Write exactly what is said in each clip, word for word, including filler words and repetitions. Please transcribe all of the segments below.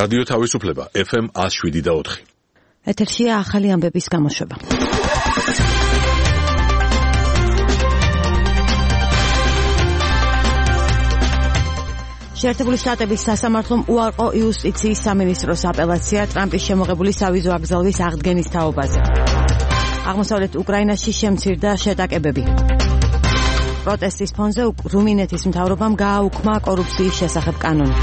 რადიო თავისუფლება ეფ ემ one oh seven და four. ეთერშია ახალი ამბების გამოშვება. შეერთებული შტატების სასამართლომ უარყო იუსტიციის სამინისტროს აპელაცია ტრამპის შემოღებული სავიზო აკრძალვის აღდგენის თაობაზე. აღმოსავლეთ უკრაინაში შემცირდა შეტაკებები. პროტესტის ფონზე რუმინეთის მთავრობამ გააუქმა კორუფციის შესახებ კანონი.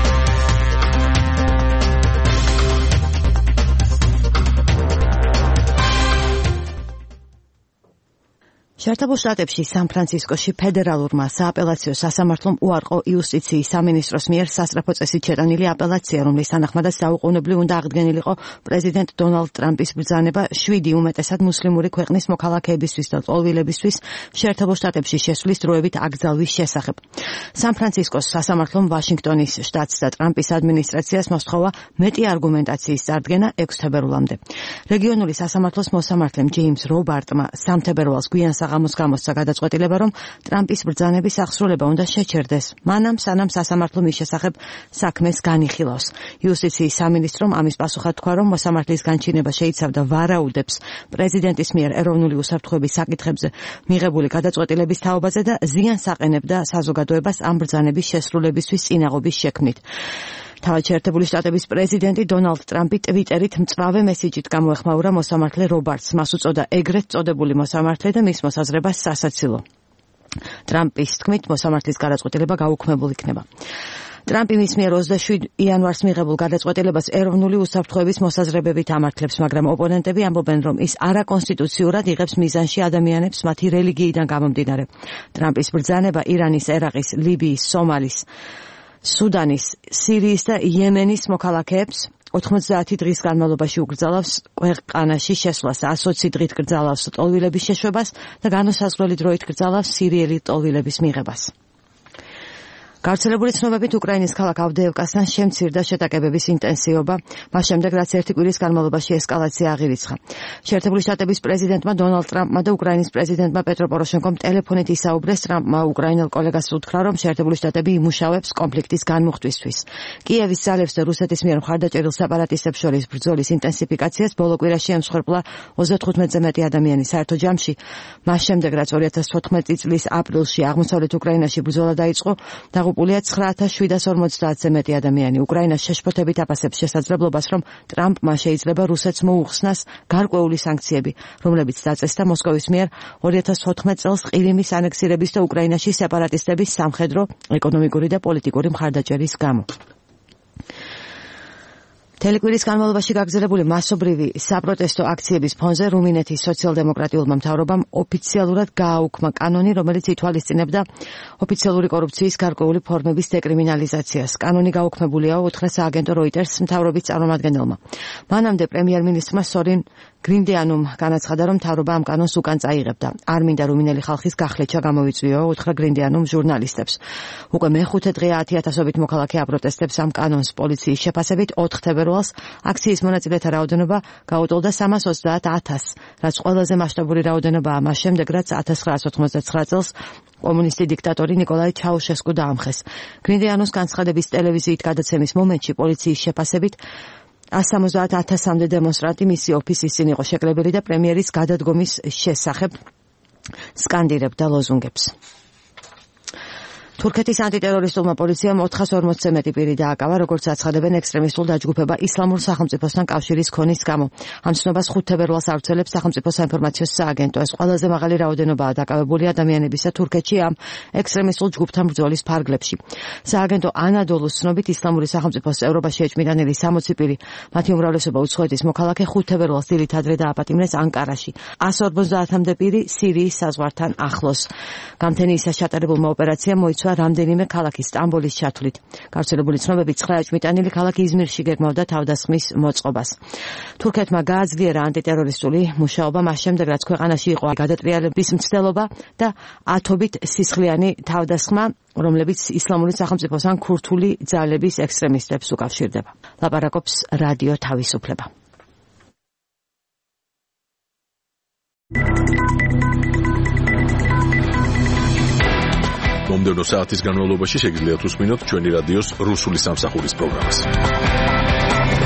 შეერთებულ შტატებში სან-ფრანცისკოში ფედერალურმა სააპელაციო სასამართლომ უარყო იუსტიციის სამინისტროს მიერ სასწრაფო წესით შეტანილი აპელაცია, რომლის თანახმადაც დაუყოვნებლივ უნდა აღდგენილიყო პრეზიდენტ დონალდ ტრამპის ბრძანება შვიდი უმეტესად მუსლიმური ქვეყნის მოქალაქეებისთვის და ტოლვილებისთვის შეერთებულ შტატებში შესვლის დროებით აკრძალვის შესახებ. სან-ფრანცისკოს სასამართლომ ვაშინგტონის შტატს და ტრამპის ადმინისტრაციას მოსთხოვა მეტი არგუმენტაციის წარდგენა ექვსი თებერვლამდე. რეგიონული სასამართლოს მოსამართლემ ჯეიმს რობარტმა სამ თებერვალს გვიან საღამოს გამოსცა გადაწყვეტილება, რომ ტრამპის ბრძანების აღსრულება უნდა შეჩერდეს, მანამ სანამ სასამართლო მის შესახებ საქმეს განიხილავს. იუსტიციის სამინისტრომ ამის პასუხად თქვა, რომ მოსამართლის განჩინება შეიცავდა ვარაუდებს პრეზიდენტის მიერ ეროვნული უსაფრთხოების საკითხებზე მიღებული გადაწყვეტილების თაობაზე და ზიანს აყენებდა საზოგადოებას ამ ბრძანების შესრულებისთვის წინაღობის შექმნით. თავად შეერთებული შტატების პრეზიდენტი დონალდ ტრამპი ტვიტერით მწვავე მესიჯით გამოეხმაურა მოსამართლე რობარტს, მას უწოდა ეგრეთ წოდებული მოსამართლე და მის მოსაზრებას სასაცილო. ტრამპის თქმით, მოსამართლის გადაწყვეტილება გაუქმებულ იქნება. ტრამპი მის მიერ ოცდაშვიდ იანვარს მიღებულ გადაწყვეტილებას ეროვნული უსაფრთხოების მოსაზრებებით ამართლებს, მაგრამ ოპონენტები ამბობენ, რომ ის არაკონსტიტუციურად იღებს მიზანში ადამიანებს მათი რელიგიიდან გამომდინარე. ტრამპის ბრძანება ირანის, ერაყის, ლიბიის, სომალის, სუდანის, სირიის და იემენის მოქალაქეებს ოთხმოცდაათი დღის განმავლობაში უკრძალავს ქვეყანაში შესვლას, ასოცი დღით კრძალავს ტოლვილების შეშვებას და განუსაზღვრელი დროით კრძალავს სირიელი ტოლვილების მიღებას. გავრცელებული ცნობებით უკრაინის ქალაქ ავდეევკასთან შემცირდა შეტაკებების ინტენსივობა, მას შემდეგ რაც ერთი კვირის განმავლობაში ესკალაცია აღირიცხა. შეერთებული შტატების პრეზიდენტმა დონალდ ტრამპმა და უკრაინის პრეზიდენტმა პეტრო პოროშენკომ ტელეფონით ისაუბრეს. ტრამპმა უკრაინელ კოლეგას უთხრა, რომ შეერთებული შტატები იმუშავებს კონფლიქტის განმუხტვისთვის. კიევის ძალებს და რუსეთის მიერ მხარდაჭერილ სეპარატისტებს შორის ბრძოლის ინტენსიფიკაციას ბოლო კვირაში ემსხვერპლა ოცდათხუთმეტზე მეტი ადამიანი. საერთო ჯამში, მას შემდეგ რაც ორი ათას თოთხმეტი წლის აპრილში აღმოსავლეთ უკრაინაში ბრძოლა დაიწყო, დაღუპულია ცხრა ათას შვიდას ორმოცდაათზე მეტი ადამიანი. უკრაინას შეშფოთებით აფასებს შესაძლებლობას, რომ ტრამპმა შეიძლება რუსეთს მოუხსნას გარკვეული სანქციები, რომლებიც დაწესდა მოსკოვის მიერ ორი ათას თოთხმეტ წელს ყირიმის ანექსირების და უკრაინაში სეპარატისტების სამხედრო, ეკონომიკური და პოლიტიკური მხარდაჭერის გამო. თელეკვირის განმავლობაში გაგრძელებული მასობრივი საპროტესტო აქციების ფონზე რუმინეთის სოციალ-დემოკრატიულმა მთავრობამ ოფიციალურად გააუქმა კანონი, რომელიც ითვალისწინებდა ოფიციალური კორუფციის გარკვეული ფორმების დეკრიმინალიზაციას. კანონი გაუქმებულია უთხრა სააგენტო როიტერს მთავრობის წარმომადგენელმა. მანამდე პრემიერ-მინისტრმა სორინ გრინდეანუმ განაცხადა, რომ მთავრობა ამ კანონს უკან წაიღებდა. არ მინდა რუმინელი ხალხის გახლეჩა გამოვიწვიო, უთხრა გრინდეანუმ ჟურნალისტებს. უკვე მეხუთე დღეა ათი ათასობით მოქალაქე აპროტესტებს ამ კანონს. პოლიციის შეფასებით ოთხ თებერვალს აქციის მონაწილეთა რაოდენობა გაუტოლდა სამას ოცდაათ ათასს, რაც ყველაზე მასშტაბური რაოდენობაა მას შემდეგ, რაც ათას ცხრაას ოთხმოცდაცხრა წელს კომუნისტი დიქტატორი ნიკოლაი ჩაუშესკუ დაამხეს. გრინდეანუს განცხადების ტელევიზიით გადაცემის მომენტში პოლიციის შეფასებით ას სამოცდაათ ათასამდე დემონსტრანტი მისი ოფისის წინ იყო შეკლებელი და პრემიერის გადადგომის შესახებ სკანდირებდა ლოზუნგებს. თურქეთის ანტიტერორისტულმა პოლიციამ ოთხას ორმოცზე მეტი პირი დააკავა, როგორც აცხადებენ ექსტრემისტულ დაჯგუფება ისლამურ სახელმწიფოსთან კავშირის ქონის გამო. ამ ცნობას ხუთ თებერვალს ავრცელებს სახელმწიფო საინფორმაციო სააგენტო. ეს ყველაზე მაღალი რაოდენობაა დაკავებული ადამიანებისა თურქეთში ამ ექსტრემისტულ ჯგუფთან ბრძოლის ფარგლებში. სააგენტო ანადოლუს ცნობით ისლამური სახელმწიფოს წევრობაში ეჭვმიტანილი სამოცი პირი, მათი უმრავლესობა უცხოეთის მოქალაქე, ხუთ თებერვალს დილით ადრე დააპატიმრეს ანკარაში. ას ორმოცდაათამდე პირი სირიის საზღვართან ახლოს. გამთენიისას ჩატარებულმა ოპერაციამ მოიცვა რამდენიმე ქალაქის სტამბოლის ჩათვლით. გავრცელებული ცნობებით ცხრა ეჭვმიტანილი ქალაქი იზმირში გეგმავდა თავდასხმის მოწყობას. თურქეთმა გააძლიერა ანტიტერორისტული მუშაობა მას შემდეგ, რაც ქვეყანაში იყო გადატრიალების მცდელობა და ათობით სისხლიანი თავდასხმა, რომლებიც ისლამური სახელმწიფოს ან ქურთული ძალების ექსტრემისტებს უკავშირდება. ლაპარაკობს რადიო თავისუფლება. მომდევნო საათის განმავლობაში შეგიძლიათ უსმინოთ ჩვენი რადიოს რუსული სამსახურის პროგრამას.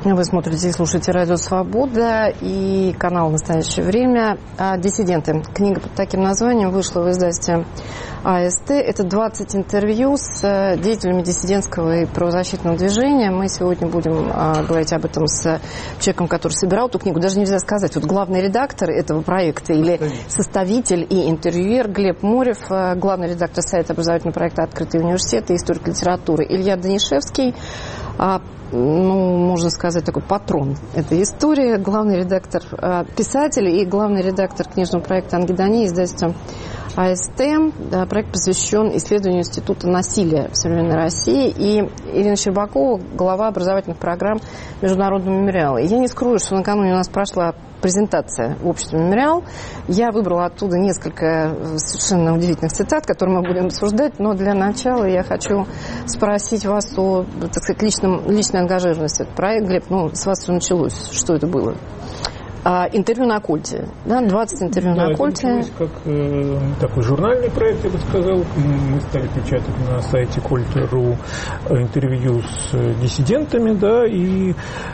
Вы смотрите и слушаете «Радио Свобода» и канал «Настоящее время». «Диссиденты». Книга под таким названием вышла в издательстве АСТ. Это двадцать интервью с деятелями диссидентского и правозащитного движения. Мы сегодня будем а, говорить об этом с человеком, который собирал эту книгу. Даже нельзя сказать, вот главный редактор этого проекта или составитель и интервьюер Глеб Морев, главный редактор сайта образовательного проекта «Открытый университет» и историк литературы Илья Данишевский. А, ну, можно сказать, такой патрон этой истории, главный редактор, а, писатель и главный редактор книжного проекта «Ангидония», издательства АСТ. Да, проект посвящен исследованию Института насилия в современной России. И Ирина Щербакова, глава образовательных программ Международного мемориала. И я не скрою, что накануне у нас прошла презентация в обществе «Мемориал». Я выбрала оттуда несколько совершенно удивительных цитат, которые мы будем обсуждать, но для начала я хочу спросить вас о, так сказать, личном, личной ангажированности этого проекта. Глеб, ну, с вас все началось. Что это было? А, интервью на Кольте, да, двадцать интервью да, на Кольте. Это как э, такой журнальный проект, я бы сказал. Мы стали печатать на сайте кольт точка ру интервью с диссидентами, да, и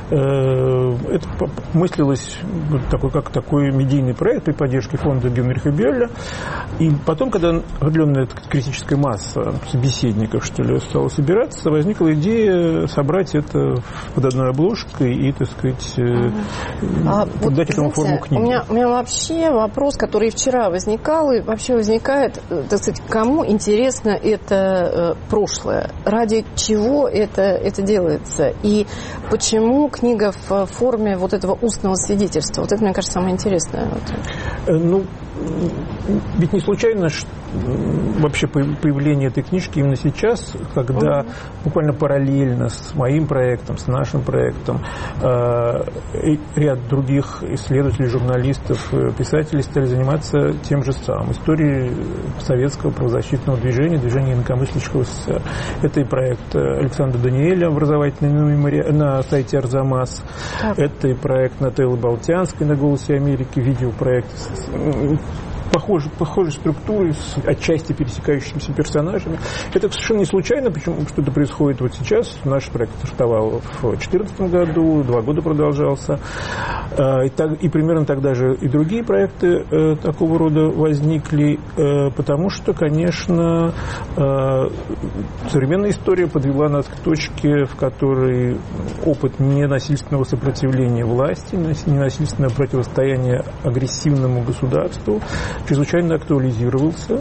э, это мыслилось такой, как такой медийный проект при поддержке фонда Генриха Бёля. И потом, когда определенная критическая масса собеседников, что ли, стала собираться, возникла идея собрать это под одной обложкой и, так сказать, э, а, дать этому форму книги. У меня, у меня вообще вопрос, который вчера возникал и вообще возникает, так сказать, кому интересно это э, прошлое, ради чего это, это делается и почему книга в форме вот этого устного свидетельства. Вот это, мне кажется, самое интересное. Ну, ведь не случайно вообще появление этой книжки именно сейчас, когда угу. буквально параллельно с моим проектом, с нашим проектом, ряд других исследователей, журналистов, писателей стали заниматься тем же самым. Историей советского правозащитного движения, движения инакомыслящих в СССР. Это и проект Александра Даниэля, образовательный на сайте Арзамас. Так. Это и проект Нателлы Болтянской на «Голосе Америки», видеопроект. Похожей, похожей структурой, с отчасти пересекающимися персонажами. Это совершенно не случайно, почему что это происходит вот сейчас. Наш проект стартовал в две тысячи четырнадцатом году, два года продолжался. И, так, и примерно тогда же и другие проекты э, такого рода возникли, э, потому что, конечно, э, современная история подвела нас к точке, в которой опыт ненасильственного сопротивления власти, ненасильственного противостояния агрессивному государству чрезвычайно актуализировался.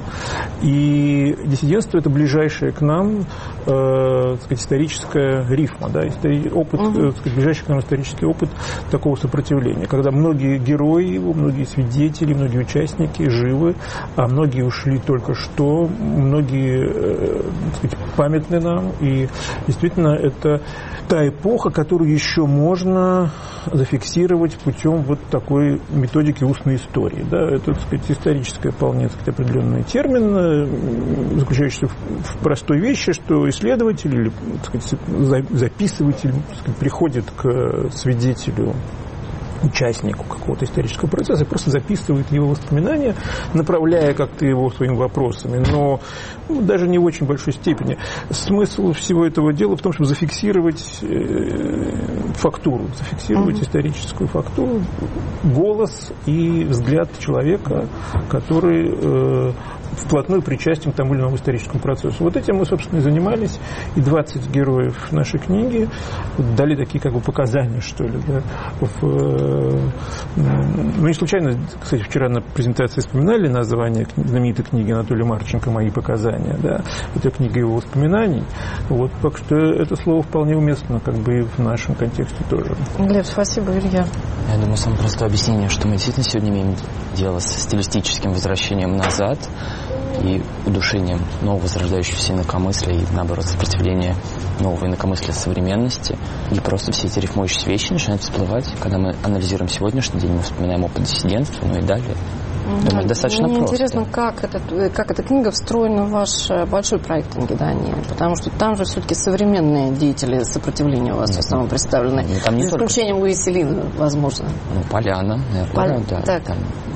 И диссидентство – это ближайшее к нам э, так сказать, историческая рифма, да, опыт, uh-huh. так сказать, ближайший к нам исторический опыт такого сопротивления, когда многие герои его, многие свидетели, многие участники живы, а многие ушли только что, многие э, так сказать, памятны нам. И действительно, это та эпоха, которую еще можно зафиксировать путем вот такой методики устной истории. Да? Это, так сказать, историческое вполне, так сказать, определенный термин, заключающийся в простой вещи, что исследователь или, так сказать, записыватель, так сказать, приходит к свидетелю, участнику какого-то исторического процесса и просто записывает его воспоминания, направляя как-то его своими вопросами, но ну, даже не в очень большой степени. Смысл всего этого дела в том, чтобы зафиксировать э, фактуру, зафиксировать uh-huh. историческую фактуру, голос и взгляд человека, который э, вплотную причастен к тому или иному историческому процессу. Вот этим мы, собственно, и занимались, и двадцать героев нашей книги дали такие как бы показания, что ли, да, в, ну, не случайно, кстати, вчера на презентации вспоминали название знаменитой книги Анатолия Марченко «Мои показания», да, это книга его воспоминаний, вот, так что это слово вполне уместно, как бы и в нашем контексте тоже. Глеб, спасибо, Илья. Я думаю, самое простое объяснение, что мы действительно сегодня имеем дело с стилистическим возвращением назад и удушением нового возрождающегося инакомыслия и, наоборот, сопротивления нового инакомыслия современности. И просто все эти рифмующиеся вещи начинают всплывать, когда мы анализируем сегодняшний день, мы вспоминаем опыт диссидентства, ну и далее. Mm-hmm. Думаю, достаточно Мне просто. Мне интересно, как, этот, как эта книга встроена в ваш большой проект «Ангидония», потому что там же все-таки современные деятели сопротивления у вас в основном представлены. Ну, там не За исключением только... Луисы Лина, возможно. Ну, Поляна, наверное, Поля... да. Так. Там...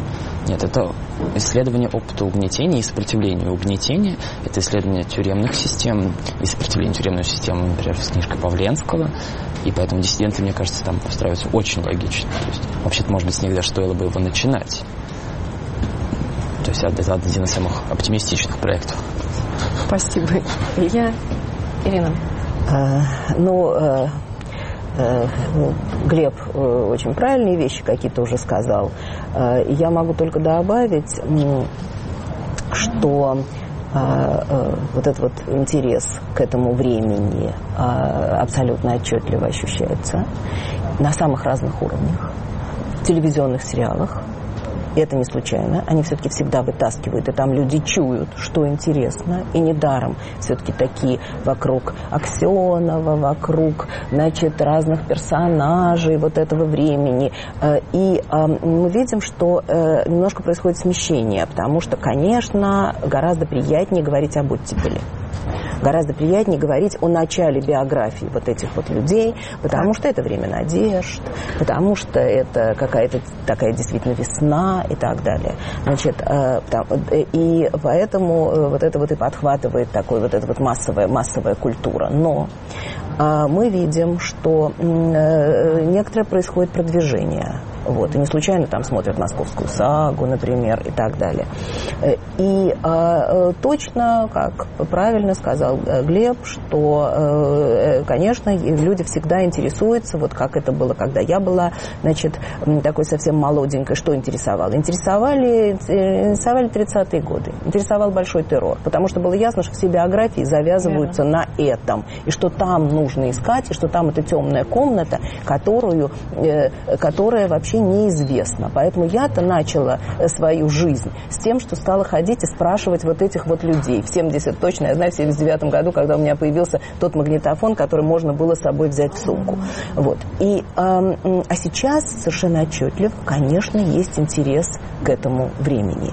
Нет, это исследование опыта угнетения и сопротивления. Угнетения – это исследование тюремных систем и сопротивление тюремной системы, например, с книжкой Павленского. И поэтому диссиденты, мне кажется, там постраиваются очень логично. То есть, вообще-то, может быть, с них даже стоило бы его начинать. То есть это один из самых оптимистичных проектов. Спасибо. Илья, Ирина. А, ну, а, а, ну, Глеб а, очень правильные вещи какие-то уже сказал. А, я могу только добавить, что а, а, вот этот вот интерес к этому времени а, абсолютно отчетливо ощущается на самых разных уровнях. В телевизионных сериалах. И это не случайно. Они все-таки всегда вытаскивают, и там люди чуют, что интересно. И недаром все-таки такие вокруг Аксенова, вокруг, значит, разных персонажей вот этого времени. И мы видим, что немножко происходит смещение, потому что, конечно, гораздо приятнее говорить об оттепели. Гораздо приятнее говорить о начале биографии вот этих вот людей, потому что это время надежд, потому что это какая-то такая действительно весна и так далее. Значит, и поэтому вот это вот и подхватывает такой вот эта вот массовая, массовая культура. Но мы видим, что некоторое происходит продвижение. Вот, и не случайно там смотрят «Московскую сагу», например, и так далее. И а, точно, как правильно сказал Глеб, что, э, конечно, люди всегда интересуются, вот как это было, когда я была, значит, такой совсем молоденькой, что интересовало? Интересовали, интересовали тридцатые годы, интересовал большой террор, потому что было ясно, что все биографии завязываются Верно. на этом, и что там нужно искать, и что там это темная комната, которую, э, которая вообще неизвестно. Поэтому я-то начала свою жизнь с тем, что стала ходить и спрашивать вот этих вот людей. В семьдесят точно, я знаю, в семьдесят девятом году, когда у меня появился тот магнитофон, который можно было с собой взять в сумку. Вот. И, э, а сейчас совершенно отчетливо, конечно, есть интерес к этому времени.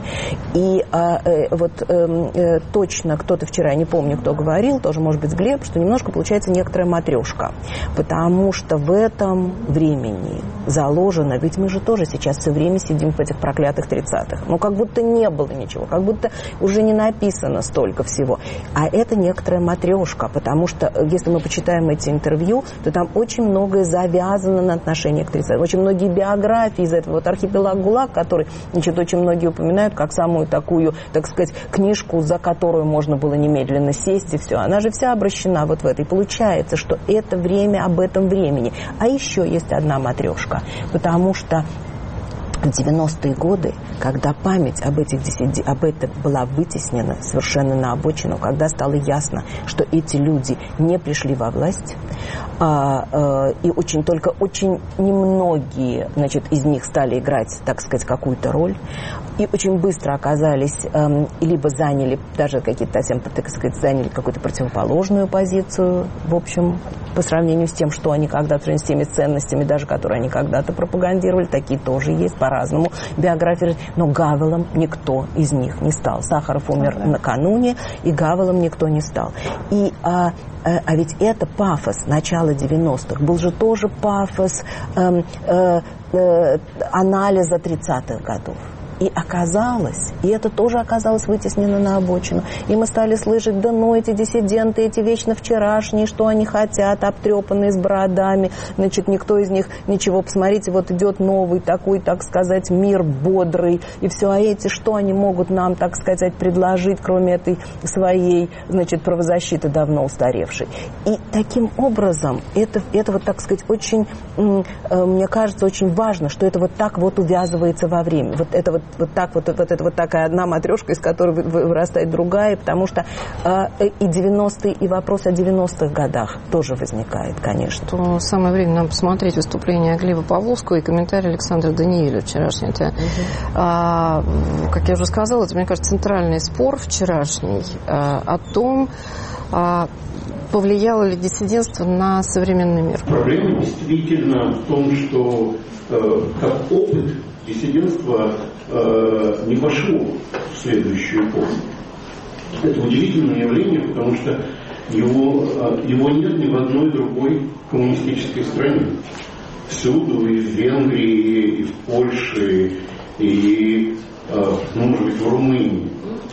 И э, вот э, точно кто-то вчера, не помню, кто говорил, тоже, может быть, Глеб, что немножко получается некоторая матрешка. Потому что в этом времени заложено, ведь мы же тоже сейчас все время сидим в этих проклятых тридцатых. Ну, как будто не было ничего, как будто уже не написано столько всего. А это некоторая матрешка, потому что, если мы почитаем эти интервью, то там очень многое завязано на отношении к тридцатым. Очень многие биографии из этого. Вот «Архипелаг ГУЛАГ», который, значит, очень многие упоминают как самую такую, так сказать, книжку, за которую можно было немедленно сесть и все. Она же вся обращена вот в это. И получается, что это время об этом времени. А еще есть одна матрешка, потому что в девяностые годы, когда память об этих диссидентах, об этом была вытеснена совершенно на обочину, когда стало ясно, что эти люди не пришли во власть, а, а, и очень, только очень немногие, значит, из них стали играть, так сказать, какую-то роль, и очень быстро оказались, эм, либо заняли, даже какие-то совсем, так сказать, заняли какую-то противоположную позицию, в общем, по сравнению с тем, что они когда-то, с теми ценностями, даже которые они когда-то пропагандировали, такие тоже есть по-разному биографии, но Гавелом никто из них не стал. Сахаров умер ага. накануне, и Гавелом никто не стал. И, а, а, а ведь это пафос начала девяностых, был же тоже пафос э, э, э, анализа тридцатых годов. И оказалось, и это тоже оказалось вытеснено на обочину. И мы стали слышать, да ну эти диссиденты, эти вечно вчерашние, что они хотят, обтрепанные с бородами. Значит, никто из них ничего. Посмотрите, вот идет новый такой, так сказать, мир бодрый. И все, а эти, что они могут нам, так сказать, предложить, кроме этой своей, значит, правозащиты давно устаревшей. И таким образом, это, это вот, так сказать, очень, мне кажется, очень важно, что это вот так вот увязывается во время. Вот это вот Вот так вот, вот это вот такая одна матрешка, из которой вырастает другая, потому что э, и девяностые, и вопрос о девяностых годах тоже возникает, конечно. То самое время нам посмотреть выступление Глеба Павловского и комментарий Александра Даниэля вчерашний. Это, угу. а, как я уже сказала, это, мне кажется, центральный спор вчерашний а, о том, а, повлияло ли диссидентство на современный мир. Проблема действительно в том, что э, как опыт диссидентство э, не пошло в следующую эпоху. Это удивительное явление, потому что его, его нет ни в одной другой коммунистической стране. Всюду, и в Венгрии, и в Польше, и ну, может быть, в Румынии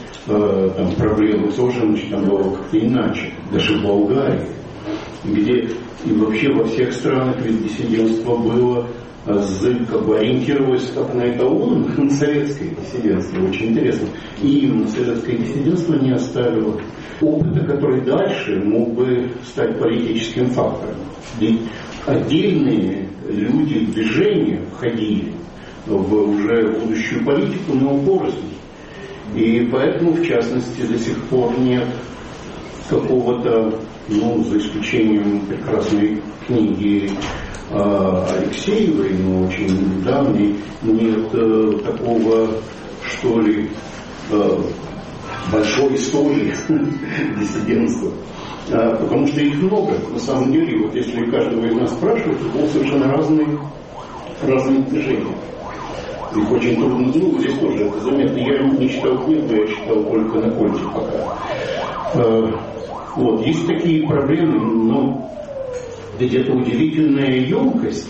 там проблемы тоже, значит, там было как-то иначе, даже в Болгарии, где и вообще во всех странах ведь диссидентство было, как бы ориентировалось как на это ООН, на советское диссидентство, очень интересно. И именно советское диссидентство не оставило опыта, который дальше мог бы стать политическим фактором. Ведь отдельные люди, движения входили в уже будущую политику, но порознь. И поэтому, в частности, до сих пор нет какого-то, ну, за исключением прекрасной книги э, Алексеевой, но очень давней, нет э, такого, что ли, э, большой истории диссидентства. А, потому что их много. На самом деле, вот если каждого из нас спрашивать, то было совершенно разные, разные движения. Их очень трудно, ну, здесь тоже это заметно. Я не читал книгу, я читал только на Кольте пока. А, вот, есть такие проблемы, но ведь это удивительная емкость,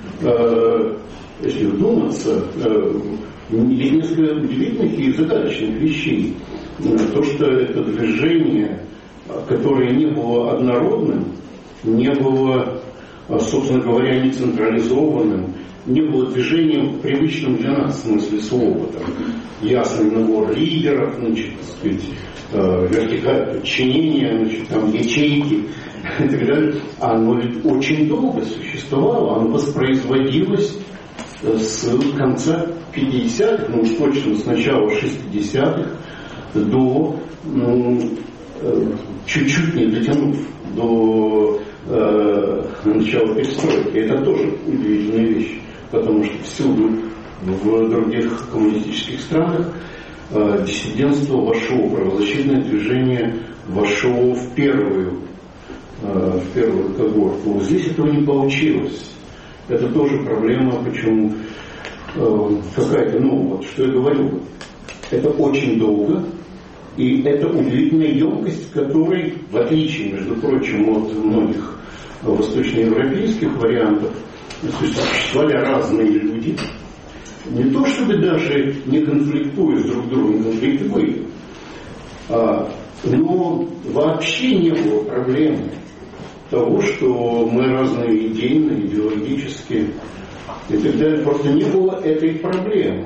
а, если вдуматься, а, есть несколько удивительных и загадочных вещей. То, что это движение, которое не было однородным, не было, собственно говоря, не централизованным, не было движением привычным для нас в смысле слова. Там, ясный набор лидеров, значит, так сказать, вертикаль подчинения, значит, там, ячейки и так далее. Оно ведь очень долго существовало, оно воспроизводилось с конца пятидесятых, ну уж точно с начала шестидесятых до, ну, чуть-чуть не дотянув до э, начала перестройки. Это тоже удивительная вещь, потому что всюду в других коммунистических странах э, диссидентство вошло, правозащитное движение вошло в первую, э, в первую когорту. Вот здесь этого не получилось. Это тоже проблема, почему э, какая-то, ну вот, что я говорю, это очень долго. И это удивительная емкость, которой, в отличие, между прочим, от многих восточноевропейских вариантов, существовали разные люди, не то чтобы даже не конфликтуя друг с другом, конфликты были, а, но вообще не было проблемы того, что мы разные идейно, идеологически и так далее. Просто не было этой проблемы.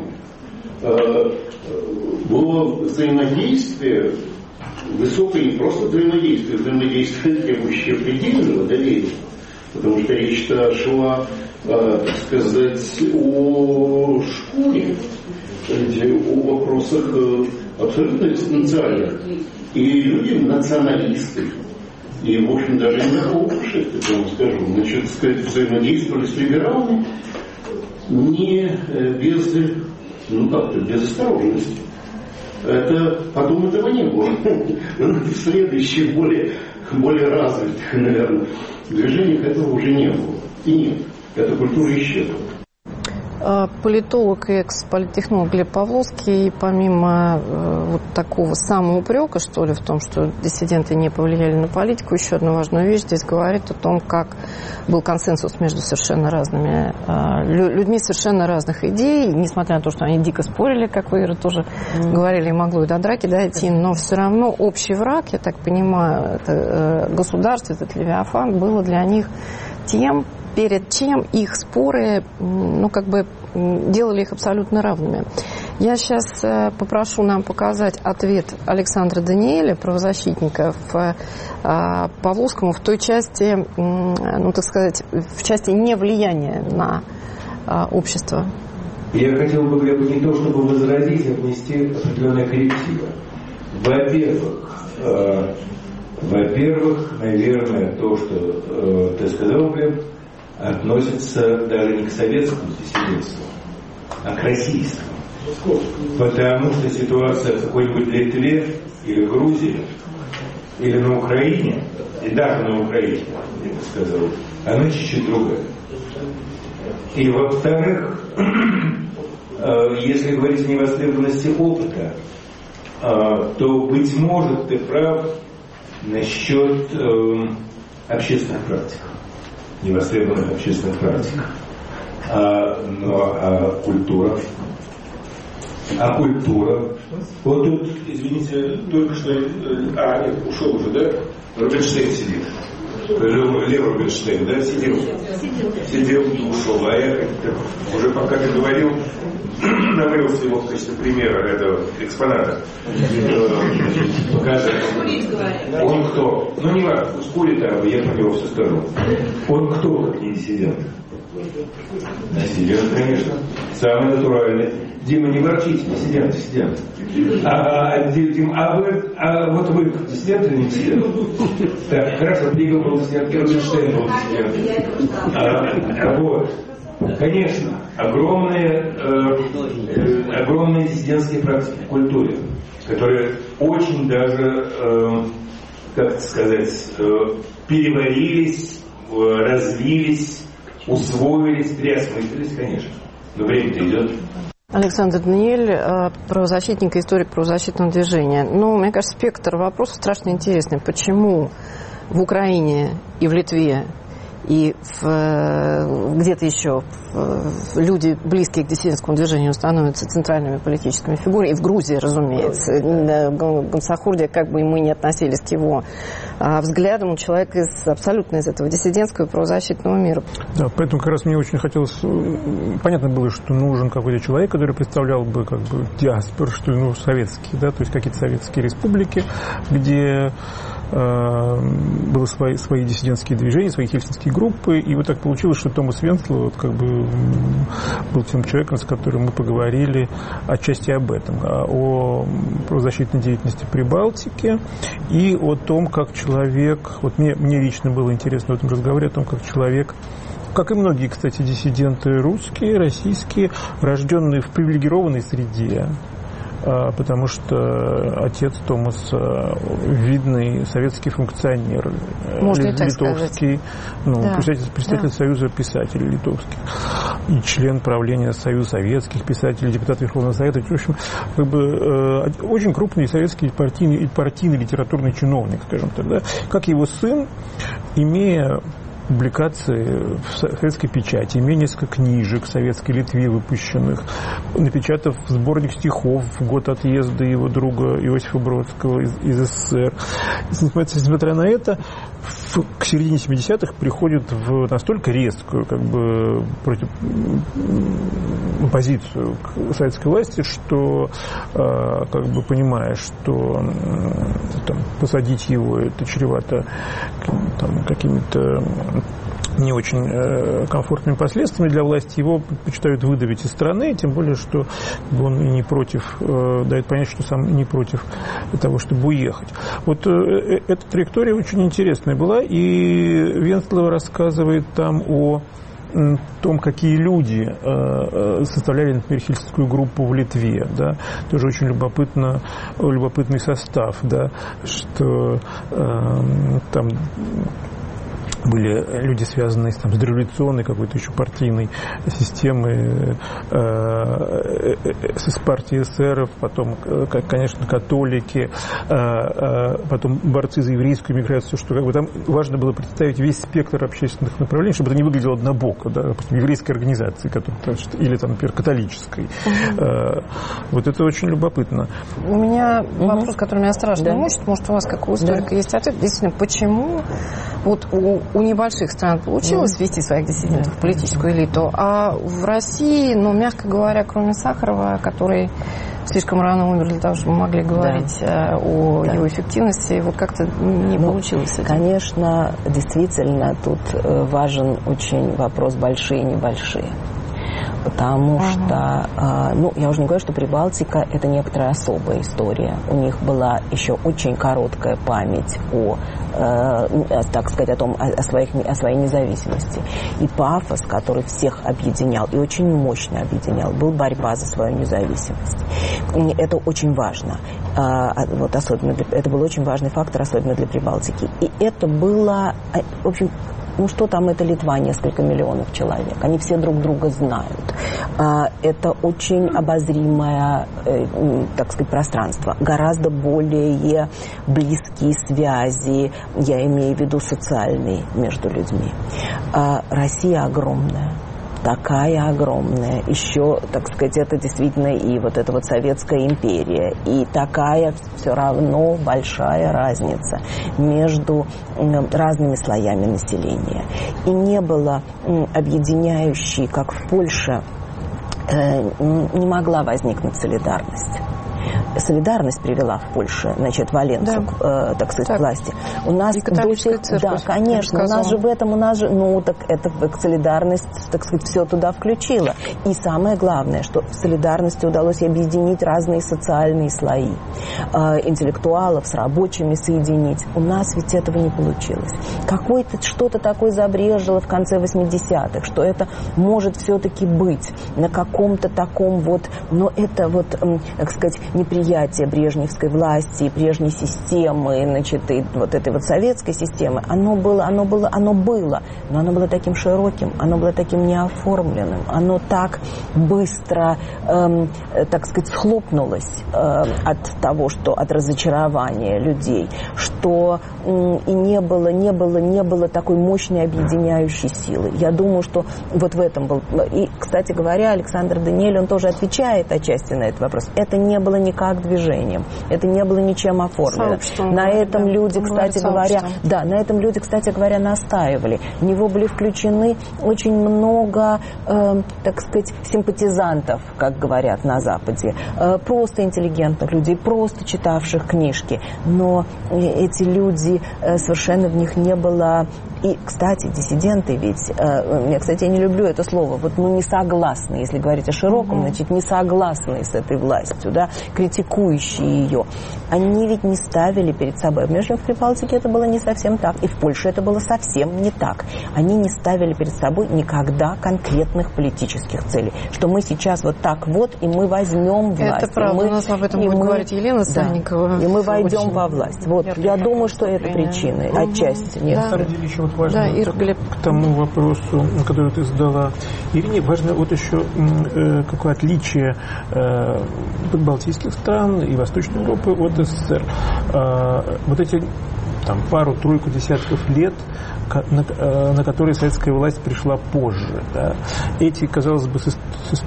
Было взаимодействие, высокое не просто взаимодействие, взаимодействие, требующее предельного доверия, потому что речь-то шла, так сказать, о шкуре, о вопросах абсолютно экзистенциальных. И люди националисты, и, в общем, даже не нахлопушек, я вам скажу, значит, сказать, взаимодействовали с либералами не без, ну как-то, без осторожности. Это, потом этого не было. В следующих, более, более развитых, наверное, движениях этого уже не было. И нет, эта культура исчезла. Политолог и экс-политтехнолог Глеб Павловский, помимо э, вот такого самоупрека, что ли, в том, что диссиденты не повлияли на политику, еще одну важную вещь здесь говорит о том, как был консенсус между совершенно разными э, людьми совершенно разных идей, несмотря на то, что они дико спорили, как вы, Ира, тоже mm-hmm. говорили, и могло и до драки дойти, но все равно общий враг, я так понимаю, это э, государство, этот Левиафан, было для них тем, перед чем их споры, ну, как бы делали их абсолютно равными. Я сейчас попрошу нам показать ответ Александра Даниэля, правозащитника, в Павловскому в той части, ну, так сказать, в части невлияния на общество. Я хотел бы, Глеб, не то чтобы возразить, а внести определенные коррективы. Во-первых, э, во-первых, наверное, то, что э, ты сказал, Глеб, относится даже не к советскому диссидентству, а к российскому. Потому что ситуация в какой-нибудь Литве или Грузии, или на Украине, и даже на Украине, я бы сказал, она чуть-чуть другая. И во-вторых, если говорить о невостребованности опыта, то, быть может, ты прав насчет общественных практик. Невостребованных общественных практик. А, но а культура, А культура? Вот тут, извините, только что... А, нет, ушел уже, да? Рубинштейн сидит. Лев Рубинштейн, да, сидел? Сидел, ушел. А я уже пока ты говорил, навелся его в качестве примера этого экспоната. Покажи. Он кто? Ну, не важно, пусть курит, а я про него все скажу. Он кто, как не диссидент? Диссидент, конечно. Самый натуральный. Дима, не ворчите, диссидент, диссидент. А, а, Дим, а, вы, а вот вы диссидент или не диссидент? Так, хорошо, Плигел был диссидент, Рубинштейн был диссидент. А, а вот, конечно, огромные, э, э, огромные диссидентские практики в культуре, которые очень даже, э, как сказать, э, переварились, э, развились, усвоились, переосмыслились, конечно. Но время-то идет. Александр Даниэль, правозащитник и историк правозащитного движения. Ну, мне кажется, спектр вопросов страшно интересный. Почему в Украине и в Литве и в, где-то еще в, люди, близкие к диссидентскому движению, становятся центральными политическими фигурами, и в Грузии, разумеется. Гамсахурдия, как бы мы ни относились к его а, взглядам, он человек из, абсолютно из этого диссидентского и правозащитного мира. Да, поэтому как раз мне очень хотелось... Понятно было, что нужен какой-то человек, который представлял бы как бы диаспор, что ну, советские, да, то есть какие-то советские республики, где было свои, свои диссидентские движения, свои хельсинские группы, и вот так получилось, что Томас Венсло вот, как бы, был тем человеком, с которым мы поговорили отчасти об этом, о правозащитной деятельности Прибалтики и о том, как человек, вот мне, мне лично было интересно в этом разговоре, о том, как человек, как и многие, кстати, диссиденты русские, российские, рожденные в привилегированной среде, потому что отец Томаса видный советский функционер, можно литовский, ну, да. представитель, представитель да. Союза писателей литовских и член правления Союза советских писателей, депутат Верховного Совета. В общем, как бы, э, очень крупный советский партийный, партийный литературный чиновник, скажем так, да, как его сын, имея публикации в советской печати, имея несколько книжек в советской Литве выпущенных, напечатав сборник стихов в год отъезда его друга Иосифа Бродского из, из СССР. Несмотря на это, в, к середине семидесятых приходит в настолько резкую как бы, против, позицию к советской власти, что э, как бы понимая, что э, там, посадить его это чревато там, какими-то не очень э, комфортными последствиями для власти, его предпочитают выдавить из страны, тем более, что он не против, э, дает понять, что сам не против того, чтобы уехать. Вот э, эта траектория очень интересная была, и Венсло рассказывает там о том, какие люди э, составляли, например, хельсинскую группу в Литве, да, тоже очень любопытно, любопытный состав, да, что э, там были люди, связанные там, с дореволюционной какой-то еще партийной системой, э, с партией эсеров, потом, конечно, католики, э, э, потом борцы за еврейскую миграцию, что как бы, там важно было представить весь спектр общественных направлений, чтобы это не выглядело однобоко, да, допустим, еврейской организации, которая, или, там, например, католической. Угу. Э, вот это очень любопытно. У меня угу. вопрос, который меня страшно да. мучит, может, у вас, как у историка, да. есть ответ. Действительно, почему вот у У небольших стран получилось ввести своих диссидентов в политическую элиту, а в России, ну, мягко говоря, кроме Сахарова, который слишком рано умер для того, чтобы мы могли говорить да. о да. его эффективности, вот как-то не ну, получилось. Конечно, действительно, тут важен очень вопрос большие и небольшие. Потому ага. что, ну, я уже не говорю, что Прибалтика – это некоторая особая история. У них была еще очень короткая память о, так сказать, о том, о, своих, о своей независимости. И пафос, который всех объединял, и очень мощно объединял, был борьба за свою независимость. Это очень важно. Вот особенно для, это был очень важный фактор, особенно для Прибалтики. И это было, в общем, ну что там, это Литва, несколько миллионов человек. Они все друг друга знают. Это очень обозримое, так сказать, пространство. Гораздо более близкие связи, я имею в виду социальные, между людьми. Россия огромная. такая огромная. Еще, так сказать, это действительно и вот эта вот Советская империя. И такая все равно большая разница между разными слоями населения. И не было объединяющей, как в Польше, не могла возникнуть солидарность. Солидарность привела в Польше, значит, Валенцу, да. э, так сказать, так. к власти. У нас до сих... Да, конечно. У нас же в этом, у нас же, ну, так это солидарность, так сказать, все туда включила. И самое главное, что в солидарности удалось объединить разные социальные слои. Э, интеллектуалов с рабочими соединить. У нас ведь этого не получилось. Какое-то что-то такое забрежило в конце восьмидесятых, что это может все-таки быть на каком-то таком вот, но это вот, э, так сказать, неприятие брежневской власти и прежней системы, значит, и вот этой вот советской системы, оно было, оно было, оно было, но оно было таким широким, оно было таким неоформленным, оно так быстро, эм, так сказать, схлопнулось э, от того, что от разочарования людей, что э, и не было, не было, не было такой мощной объединяющей силы. Я думаю, что вот в этом был. И, кстати говоря, Александр Даниэль, он тоже отвечает отчасти на этот вопрос. Это не было никак движением. Это не было ничем оформлено. На этом да, люди, кстати говоря, да, на этом люди, кстати говоря, настаивали. В него были включены очень много, э, так сказать, симпатизантов, как говорят на Западе, э, просто интеллигентных людей, просто читавших книжки. Но эти люди, э, совершенно в них не было. И, кстати, диссиденты ведь, э, я, кстати, я не люблю это слово, вот, ну, не согласны, если говорить о широком, mm-hmm. значит, не согласны с этой властью, да, критикующие ее, они ведь не ставили перед собой, между в Прибалтике это было не совсем так, и в Польше это было совсем не так, они не ставили перед собой никогда конкретных политических целей, что мы сейчас вот так вот, и мы возьмем власть. Это правда, мы, у нас об этом будет мы, говорить Елена Санникова. Да, и мы войдем во власть. Вот, я думаю, что это причины, угу. отчасти. Нет. На самом деле, еще вот важно да, Ир, к тому вопросу, который ты задала Ирине, важно вот еще э, какое отличие э, балтийских стран и Восточной Европы от СССР. Э, вот эти там пару-тройку десятков лет, на, на которые советская власть пришла позже. Да. Эти, казалось бы, с, с,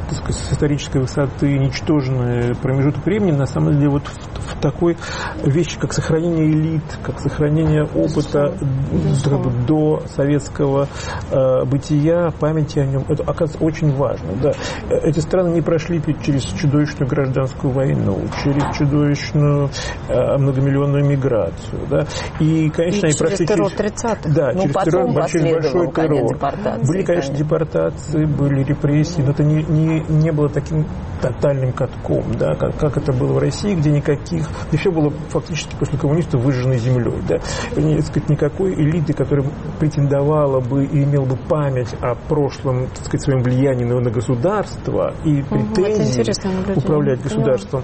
с исторической высоты ничтожные промежуток времени, на самом деле, вот в, в такой вещи, как сохранение элит, как сохранение опыта как бы, до советского э, бытия, памяти о нем, это, оказывается, очень важно. Да. Эти страны не прошли через чудовищную гражданскую войну, через чудовищную э, многомиллионную миграцию. Да. И, конечно, и они прошли террор тридцатых. Да, ну, через террор, большой, большой террор. Были, конечно, конечно, депортации, были репрессии, но это не, не, не было таким тотальным катком, да, как, как это было в России, где никаких, где все было фактически после коммунистов выжженной землей. Да. И, так сказать, никакой элиты, которая претендовала бы и имела бы память о прошлом, так сказать, своем влиянии на, на государство и претензии управлять государством,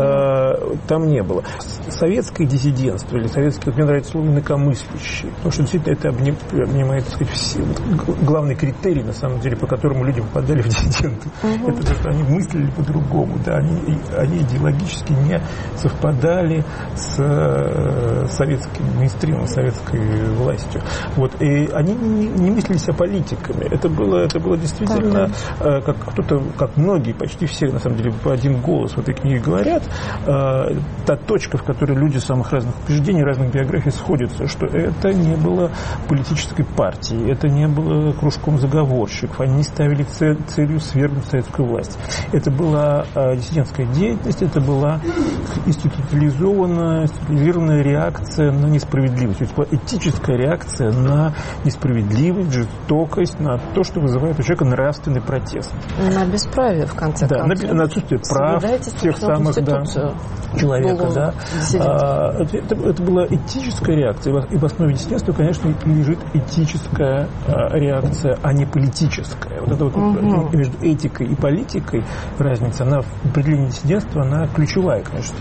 э, там не было. Советское диссидентство или советское, мне нравится слово инакомыслящие, потому что действительно это обнимает, так сказать, все, главный критерий, на самом деле, по которому люди попадали в диссиденты. Угу. Это то, что они мыслили по-другому, да, они, они идеологически не совпадали с э, советским мейнстримом, советской властью. Вот. И они не, не мыслились о политиками. Это было, это было действительно, э, как кто-то, как многие, почти все, на самом деле, по один голос в этой книге говорят, э, та точка, в которой люди самых разных убеждений, разных биографий сходятся, что это не было политической партией, это не было кружком заговорщиков, они не ставили цель, целью свергнуть советскую власть. Это была э, диссидентская деятельность, это была институциализованная, институционализированная реакция на несправедливость. То есть была этическая реакция на несправедливость, жестокость, на то, что вызывает у человека нравственный протест. На бесправие, в конце да, концов. На, на отсутствие прав тех самых да, человека. Да. А, это, это была этическая реакция. И в основе диссидентства, конечно, лежит этическая а, реакция, а не политическая. Вот это вот угу. между этикой и политикой разница, она в определении диссидентства, она ключевая, конечно.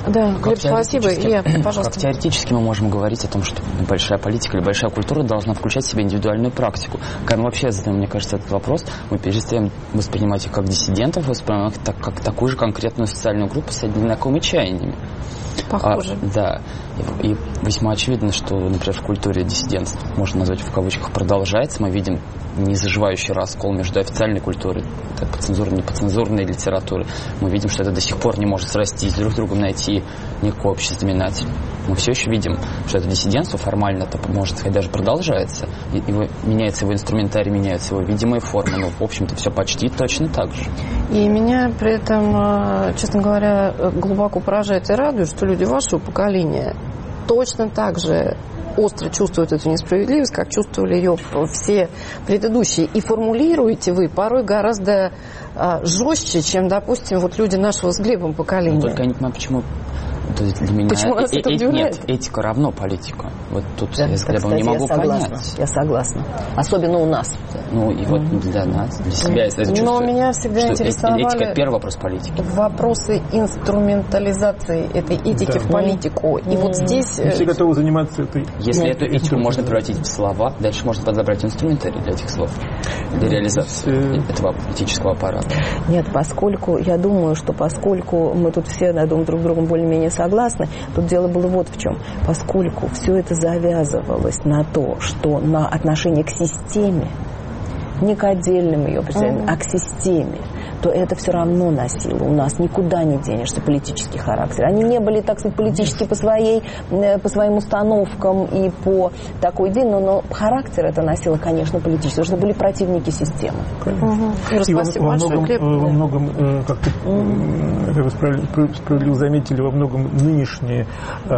Да, Глеб, спасибо. И, пожалуйста. Как теоретически мы можем говорить о том, что большая политика или большая культура должна включать в себя индивидуальную практику. Когда мы вообще задаем, мне кажется, этот вопрос, мы перестаем воспринимать их как диссидентов, воспринимаем их так, как такую же конкретную социальную группу с одинаковыми чаяниями. Похоже. А, да. И, и весьма очевидно, что, например, в культуре диссидентство, можно назвать в кавычках, продолжается. Мы видим незаживающий раскол между официальной культурой, подцензурной и неподцензурной литературой. Мы видим, что это до сих пор не может срастись, друг с другом найти некий общий знаменатель. Мы все еще видим, что это диссидентство формально, то, можно сказать, даже продолжается. И, его, меняется его инструментарий, меняются его видимые формы, но, в общем-то, все почти точно так же. И меня при этом, честно говоря, глубоко поражает и радует, что люди вашего поколения точно так же остро чувствуют эту несправедливость, как чувствовали ее все предыдущие. И формулируете вы порой гораздо а, жестче, чем, допустим, вот люди нашего с Глебом поколения. Но только я не понимаю, почему... То есть для меня Почему нас э- это э- удивляет? Нет, этика равно политику. Вот тут Да, я с Глебом не могу я согласна, понять. Я согласна. Особенно у нас. Ну и вот для нас, для себя я чувствую. Но меня всегда что интересовали этика — это первый вопрос политики. вопросы инструментализации этой этики Да. в политику. И вот здесь... Все готовы заниматься этой... Если ну, эту этику можно превратить в слова, дальше можно подобрать инструментарий для этих слов, для реализации этого этического аппарата. Нет, поскольку, я думаю, что поскольку мы тут все, я думаю, друг с другом более-менее согласны, тут дело было вот в чем. Поскольку все это завязывалось на то, что на отношение к системе, не к отдельным ее представителям, uh-huh. а к системе, то это все равно носило. У нас никуда не денешься политический характер. Они не были, так сказать, политически по, своей, по своим установкам и по такой идее, но, но характер это носило, конечно, политический, потому что были противники системы. Угу. И во, во многом, Глеб, во многом как, ты, mm. как вы справедливо, справедливо заметили, во многом нынешняя э,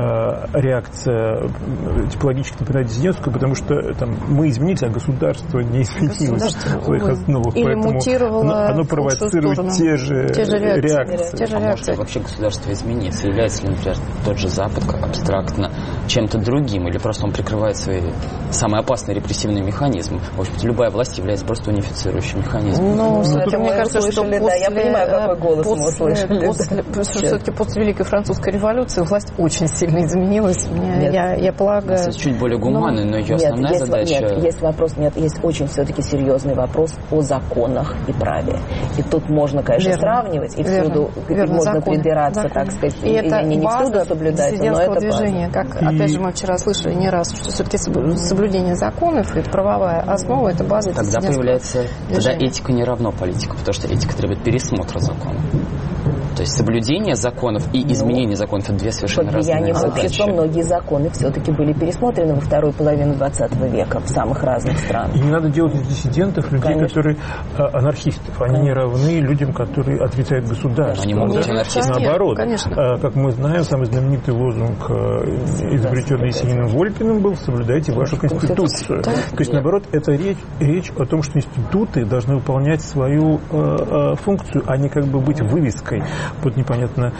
реакция типологически напоминает диссидентскую, потому что там, мы изменились, а государство не изменилось в своих основах. Или поэтому мутировало оно, оно провоцирует те же, те же реакции. реакции. Те же а реакции. может вообще государство изменится? Является ли, например, тот же Запад как абстрактно чем-то другим? Или просто он прикрывает свои самые опасные репрессивные механизмы? В общем-то, любая власть является просто унифицирующим механизмом. Ну, все-таки мне кажется, услышали, что после, да, я понимаю, какой голос после, мы услышали. После, после, все-таки после Великой Французской революции власть очень сильно изменилась. Мне, я, я полагаю... Это чуть более гуманный, но, но ее основная нет, есть, задача... Нет, есть вопрос, нет, есть очень все-таки серьезный вопрос о законах и праве. И тут можно, конечно, верно, сравнивать, и всюду верно, можно законы, придираться, законы. Так сказать, и, и это они не всюду соблюдаются, но это движение, база. как, и... опять же, мы вчера слышали не раз, что все-таки соблюдение законов и правовая основа, это база Тогда появляется, тогда этика не равно политику, потому что этика требует пересмотра закона. То есть соблюдение законов и изменение законов — это две совершенно разные задачи. Под влиянием общества многие законы все-таки были пересмотрены во вторую половину двадцатого века в самых разных странах. И не надо делать из диссидентов людей, конечно, которые а, анархистов. Они конечно. Не равны людям, которые отрицают государство. Они могут быть анархистами. Наоборот. Конечно. Как мы знаем, самый знаменитый лозунг, изобретенный Есениным Волпиным, был «Соблюдайте вашу Конституцию». Да. То есть, наоборот, это речь, речь о том, что институты должны выполнять свою э, функцию, а не как бы быть вывеской под непонятно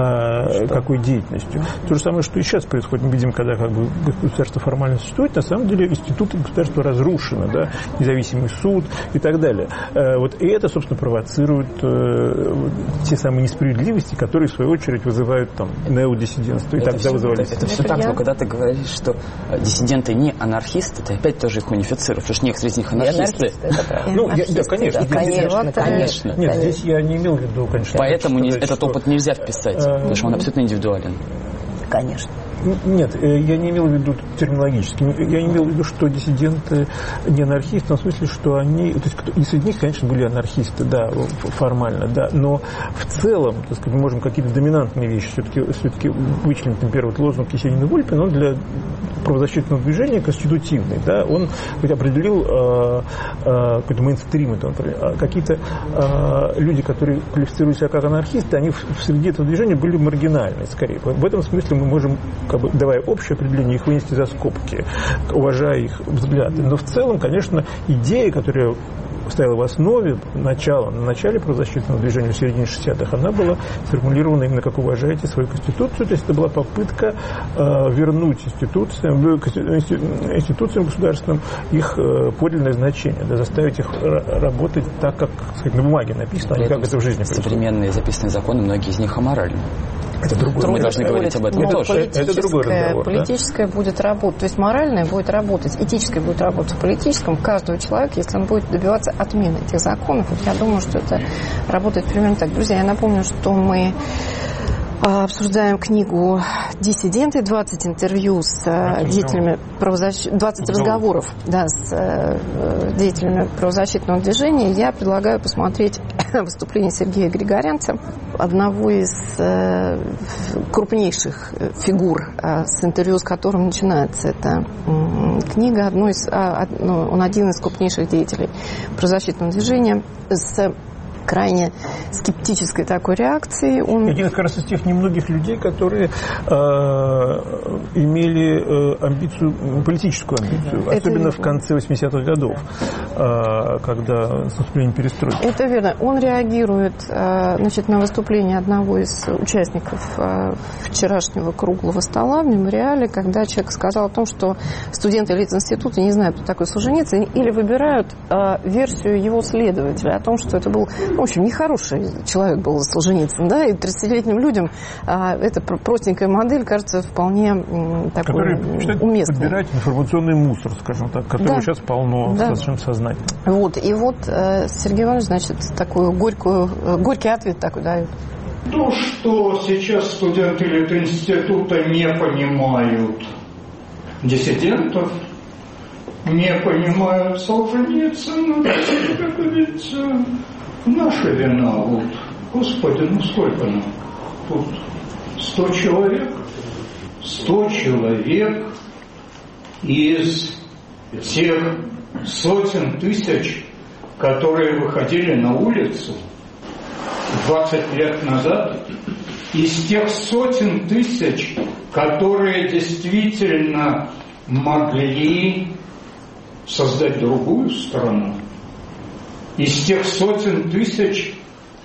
э, какой деятельностью. То же самое, что и сейчас происходит. Мы видим, когда как бы государство формально существует, на самом деле институты государства разрушены, да, независимый суд и так далее. Э, вот, и это, собственно, провоцирует э, те самые несправедливости, которые, в свою очередь, вызывают там неодиссидентство. И это тогда все, вызывали... Это, это все так, но когда ты говоришь, что диссиденты не анархисты, ты опять тоже их унифицируешь, потому что некоторые из них анархисты. Ну, я, да, конечно. Да, конечно, конечно. Нет, конечно. здесь я не имел в виду, конечно. Поэтому не, сказать, этот что... опыт нельзя вписать, потому что он абсолютно индивидуален. Конечно. Нет, я не имел в виду терминологически. Я имел в виду, что диссиденты не анархисты, в том смысле, что они... То есть, и среди них, конечно, были анархисты, да, формально, да, но в целом, так сказать, мы можем какие-то доминантные вещи все-таки, все-таки вычленить, например, вот лозунг Есенина Волпина, он для правозащитного движения конститутивный, да, он определил э, э, какой-то мейнстрим, какие-то э, люди, которые квалифицируют себя как анархисты, они в, в среди этого движения были маргинальны, скорее. В этом смысле мы можем, как бы, давая общее определение, их вынести за скобки, уважая их взгляды. Но в целом, конечно, идея, которая стояла в основе начала, на начале правозащитного движения в середине шестидесятых, она была сформулирована именно как уважаете свою Конституцию, то есть это была попытка э, вернуть институциям, институциям государственным их э, подлинное значение, да, заставить их работать так, как, так сказать, на бумаге написано, а не как это в жизни происходит. Современные записанные законы, многие из них аморальны. Это другое. Мы должны говорить об этом но тоже. Это другой разговор. Политическое Да? будет работать, то есть моральное будет работать, этическое будет работать. В политическом каждого человека, если он будет добиваться отмены этих законов, вот я думаю, что это работает примерно так. Друзья, я напомню, что мы обсуждаем книгу «Диссиденты», двадцать интервью с деятелями правозащитного... двадцать разговоров да, с деятелями правозащитного движения. Я предлагаю посмотреть выступление Сергея Григорянца, одного из крупнейших фигур, с интервью с которым начинается эта книга. Одной из, он один из крупнейших деятелей правозащитного движения с крайне скептической такой реакции. Он... Один как раз из тех немногих людей, которые э, имели э, амбицию, политическую амбицию, это особенно верно. В конце восьмидесятых годов, э, когда наступление перестройки. Это верно. Он реагирует э, значит, на выступление одного из участников э, вчерашнего круглого стола в мемориале, когда человек сказал о том, что студенты Лицинститута не знают, кто такой Солженицын, или выбирают э, версию его следователя о том, что это был в общем, нехороший человек был Солженицын, да, и тридцатилетним людям а, эта простенькая модель кажется вполне м, такой уместной. Подбирать информационный мусор, скажем так, которого да. сейчас полно, да. совершенно сознательно. Вот, и вот э, Сергей Иванович, значит, такую горькую, э, горький ответ такой дает. То, что сейчас студенты Литинститута не понимают диссидентов, не понимают Солженицына, как говорится, наша вина. Вот. Господи, ну сколько нам? Тут сто человек, сто человек из тех сотен тысяч, которые выходили на улицу двадцать лет назад, из тех сотен тысяч, которые действительно могли создать другую страну, из тех сотен тысяч,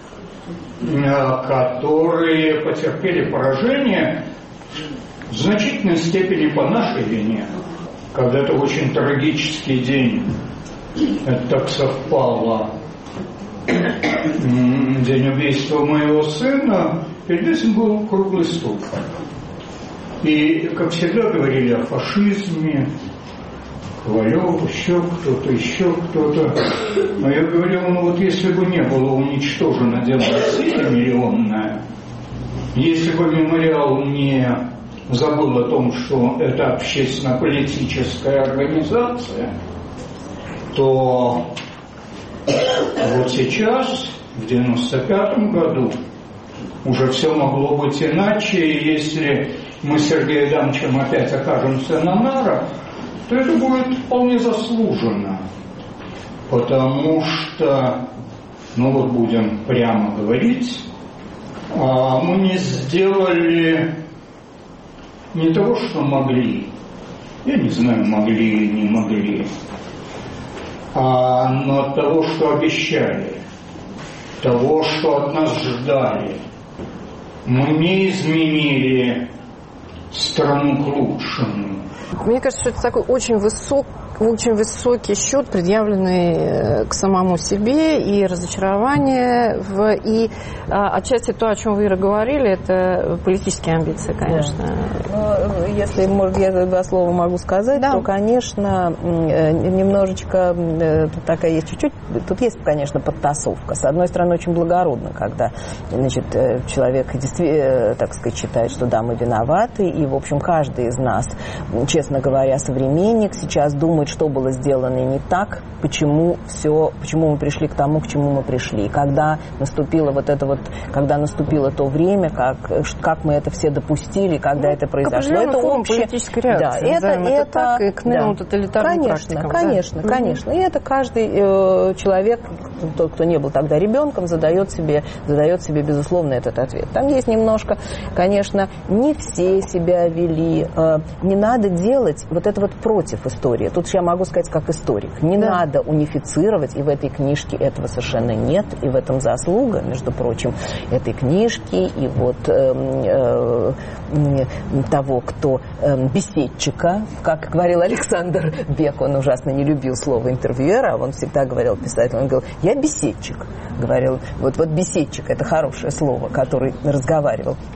которые потерпели поражение, в значительной степени по нашей вине. Когда-то очень трагический день, это так совпало, день убийства моего сына, перед этим был круглый стол. И, как всегда, говорили о фашизме, Ковалев, еще кто-то, еще кто-то. Но я говорил, ну вот если бы не было уничтожено дело Россия миллионная, если бы мемориал не забыл о том, что это общественно-политическая организация, то вот сейчас, в девяносто пятом году, уже все могло быть иначе, и если мы с Сергеем Адамовичем опять окажемся на нарах, то это будет вполне заслуженно, потому что, ну вот будем прямо говорить, мы не сделали не того, что могли, я не знаю, могли или не могли, а, но того, что обещали, того, что от нас ждали. Мы не изменили страну к лучшему. Мне кажется, что это такой очень высок, очень высокий счет, предъявленный к самому себе, и разочарование, в, и а, отчасти то, о чем вы, Ира, говорили, это политические амбиции, конечно. Да. Но, если, может, я два слова могу сказать, да. то, конечно, немножечко тут такая есть чуть-чуть, тут есть, конечно, подтасовка. С одной стороны, очень благородно, когда, значит, человек, действительно, так сказать, считает, что да, мы виноваты, и, в общем, каждый из нас, честно говоря, современник, сейчас думает, что было сделано не так, почему все, почему мы пришли к тому, к чему мы пришли. И когда наступило вот это вот, когда наступило то время, как, как мы это все допустили, когда ну, это произошло, это общее, да, это, это, это так, и к да. тоталитарным конечно, практикам. Конечно, да? конечно. И это каждый э, человек, тот, кто не был тогда ребенком, задает себе, задает себе, безусловно, этот ответ. Там есть немножко, конечно, не все себя вели, э, не надо делать вот это вот против истории. Тут я могу сказать как историк. Не да. надо унифицировать, и в этой книжке этого совершенно нет, и в этом заслуга, между прочим, этой книжки, и вот э, э, того, кто э, беседчика, как говорил Александр Бек, он ужасно не любил слово интервьюера, он всегда говорил писателю, он говорил, я беседчик, говорил, вот, вот беседчик, это хорошее слово, который разговаривал.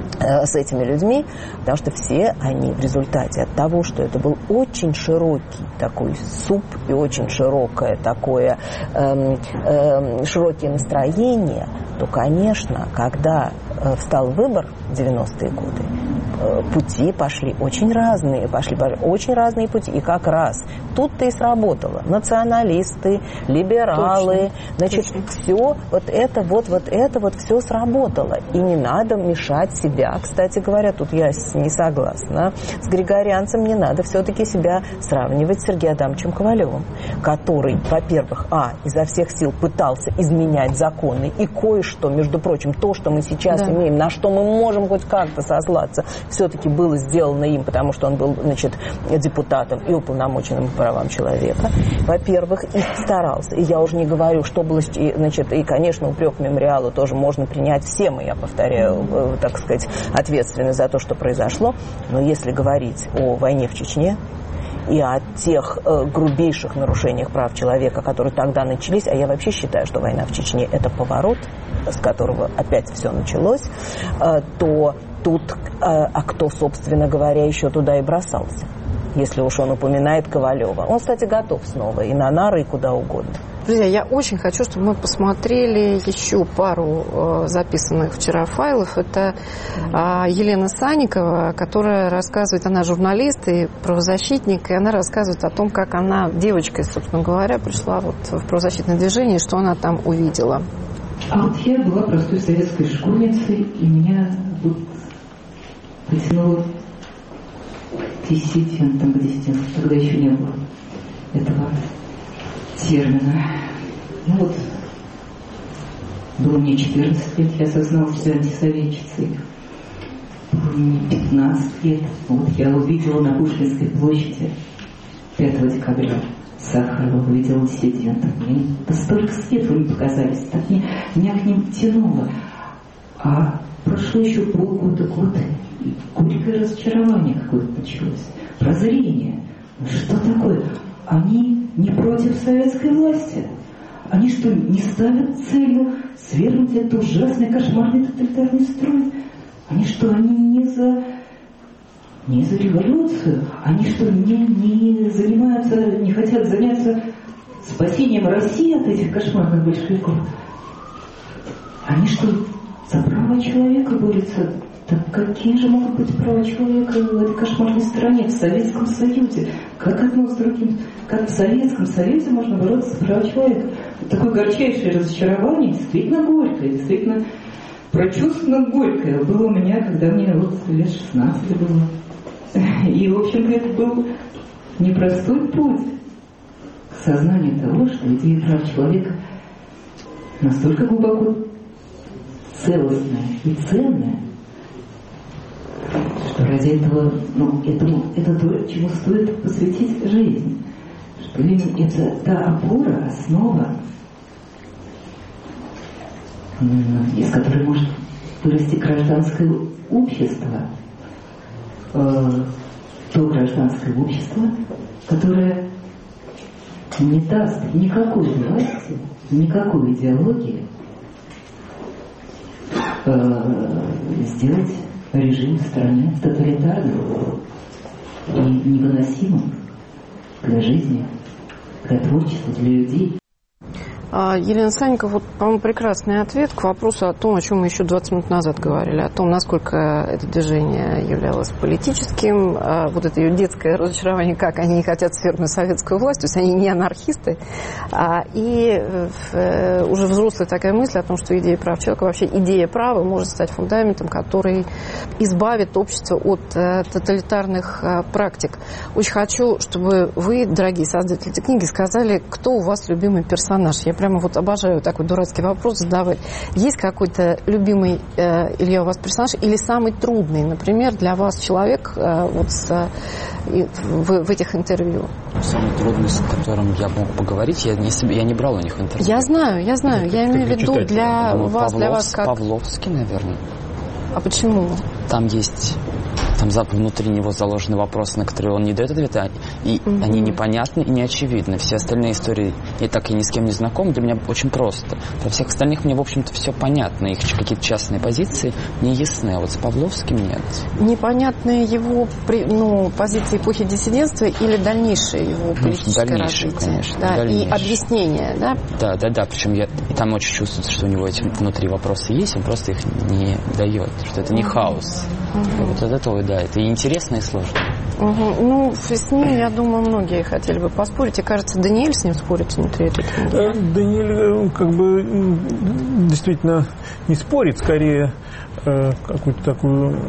с этими людьми, потому что все они в результате от того, что это был очень широкий такой суп и очень широкое такое эм, эм, широкие настроения, то, конечно, когда э, встал выбор в девяностые годы, э, пути пошли очень разные, пошли очень разные пути, и как раз тут-то и сработало. Националисты, либералы, точно, значит, точно. Все вот это вот, вот это вот все сработало. И не надо мешать себя. Кстати говоря, тут я не согласна с григорианцем, не надо все-таки себя сравнивать с Сергеем Адамовичем Ковалевым, который, во-первых, а, изо всех сил пытался изменять законы, и кое-что, между прочим, то, что мы сейчас да. имеем, на что мы можем хоть как-то сослаться, все-таки было сделано им, потому что он был, значит, депутатом и уполномоченным по правам человека, во-первых, и старался. И я уже не говорю, что было, значит, и, конечно, упрек мемориалу тоже можно принять всем, и я повторяю, так сказать, ответственны за то, что произошло. Но если говорить о войне в Чечне и о тех э, грубейших нарушениях прав человека, которые тогда начались, а я вообще считаю, что война в Чечне – это поворот, с которого опять все началось, э, то тут, э, а кто, собственно говоря, еще туда и бросался, если уж он упоминает Ковалева. Он, кстати, готов снова и на нары, и куда угодно. Друзья, я очень хочу, чтобы мы посмотрели еще пару э, записанных вчера файлов. Это э, Елена Санникова, которая рассказывает, она журналист и правозащитник, и она рассказывает о том, как она девочкой, собственно говоря, пришла вот в правозащитное движение, и что она там увидела. А вот я была простой советской школьницей, и меня вот потянуло к диссидентам, к диссидентам. Тогда еще не было этого термина. Ну вот, было мне четырнадцать лет, я осознала себя антисоветчицей. Было мне пятнадцать лет. Вот я увидела на Пушкинской площади пятого декабря Сахарова, увидела диссидентов. Мне столько светлыми показались, так мне, меня к ним тянуло. А прошло еще полгода, год, и горькое разочарование какое-то началось. Прозрение. Что такое? Они не против советской власти. Они что, не ставят целью свергнуть этот ужасный, кошмарный тоталитарный строй? Они что, они не за, не за революцию? Они что, не, не занимаются, не хотят заняться спасением России от этих кошмарных большевиков? Они что, за права человека борются? Так какие же могут быть права человека в этой кошмарной стране, в Советском Союзе? Как одно с другим? Как в Советском Союзе можно бороться за права человека? Вот такое горчайшее разочарование, действительно горькое, действительно прочувствованно горькое было у меня, когда мне вот лет шестнадцать было. И, в общем-то, это был непростой путь к сознанию того, что идея прав человека настолько глубоко целостная и ценная, что ради этого, ну, этому, это то, чему стоит посвятить жизнь. Что это та опора, основа, из которой может вырасти гражданское общество. То гражданское общество, которое не даст никакой власти, никакой идеологии сделать режим в стране тоталитарным и невыносимым для жизни, для творчества, для людей. Елена Санникова, вот, по-моему, прекрасный ответ к вопросу о том, о чем мы еще двадцать минут назад говорили, о том, насколько это движение являлось политическим, вот это ее детское разочарование, как они не хотят свергнуть советскую власть, то есть они не анархисты, и уже взрослая такая мысль о том, что идея прав человека, вообще идея права может стать фундаментом, который избавит общество от тоталитарных практик. Очень хочу, чтобы вы, дорогие создатели этой книги, сказали, кто у вас любимый персонаж. Я прямо вот обожаю такой дурацкий вопрос задавать. Есть какой-то любимый, э, Илья, у вас персонаж или самый трудный, например, для вас человек э, вот с, э, в, в этих интервью? Самый трудный, с которым я мог поговорить, я не, я не брал у них интервью. Я знаю, я знаю. Это, я имею в виду для думаю, вас, Павловс, для вас как... Павловский, наверное. А почему? Там есть там внутри него заложены вопросы, на которые он не дает ответа, и mm-hmm. они непонятны и неочевидны. Все остальные истории, я так и ни с кем не знаком, для меня очень просто. Для всех остальных мне, в общем-то, все понятно. Их какие-то частные позиции не ясны, а вот с Павловским нет. Непонятны его ну, позиции эпохи диссидентства или дальнейшее его политическое дальнейшее, развитие? Конечно, да, дальнейшее. И объяснение, да? Да, да, да. Причем я, там очень чувствуется, что у него эти внутри вопросы есть, он просто их не дает, что это не mm-hmm. хаос. Mm-hmm. Вот от этого, да, это и интересно, и сложно. Угу. Ну, с ним, я думаю, многие хотели бы поспорить. И, кажется, Даниэль с ним спорит внутри этой книги. Даниэль, как бы, действительно не спорит, скорее какую-то такую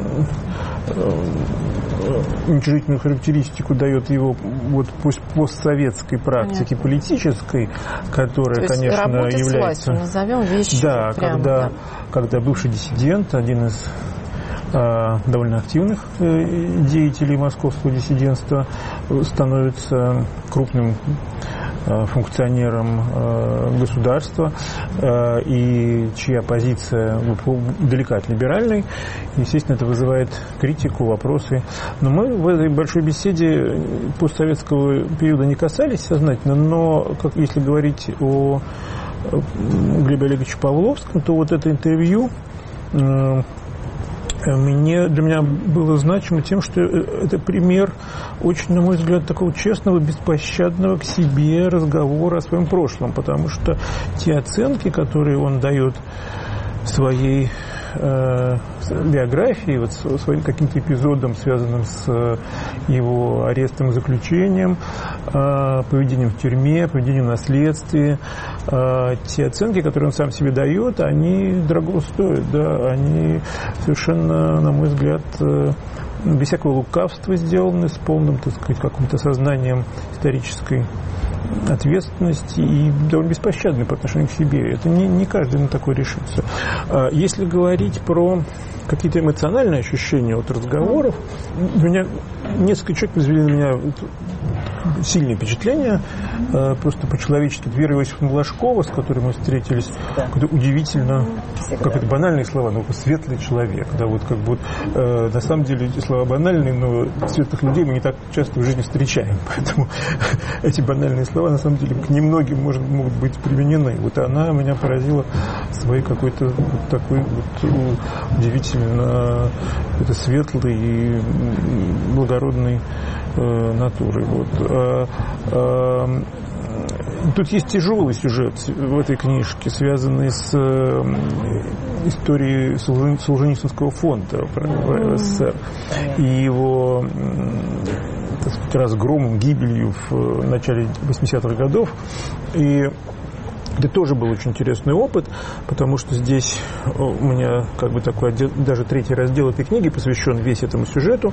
уничижительную характеристику дает его вот постсоветской практике. Понятно. Политической, которая, то есть конечно, является... с властью, назовем вещи. Да, прямо, когда, да. когда бывший диссидент, один из довольно активных деятелей московского диссидентства, становится крупным функционером государства, и чья позиция далека от либеральной. Естественно, это вызывает критику, вопросы. Но мы в этой большой беседе постсоветского периода не касались сознательно, но как, если говорить о Глебе Олеговиче Павловском, то вот это интервью Мне, для меня было значимо тем, что это пример очень, на мой взгляд, такого честного, беспощадного к себе разговора о своем прошлом, потому что те оценки, которые он дает своей э, биографии, вот своим каким-то эпизодом, связанным с его арестом и заключением, э, поведением в тюрьме, поведением на следствии, э, те оценки, которые он сам себе дает, они дорого стоят, да, они совершенно, на мой взгляд, э, без всякого лукавства сделаны, с полным, так сказать, каким-то сознанием исторической ответственности и довольно беспощадны по отношению к себе. Это не, не каждый на такое решится. Если говорить про какие-то эмоциональные ощущения от разговоров, у меня несколько человек произвели на меня сильные впечатления, просто по-человечески. Вера Иосифовна Ложкова, с которой мы встретились, да. Какое-то удивительно, как это банальные слова, но светлый человек. Да, вот как бы, э, на самом деле эти слова банальные, но светлых людей мы не так часто в жизни встречаем. Поэтому эти банальные слова, на самом деле, к немногим может, могут быть применены. Вот она меня поразила своей какой-то вот такой вот удивительно это светлой и благородной э, натурой. Вот. А, а, тут есть тяжелый сюжет в этой книжке, связанный с э, историей Солженицынского фонда в СССР и его, так сказать, разгромом, гибелью в начале восьмидесятых годов. И это тоже был очень интересный опыт, потому что здесь у меня как бы такой отдел, даже третий раздел этой книги посвящен весь этому сюжету.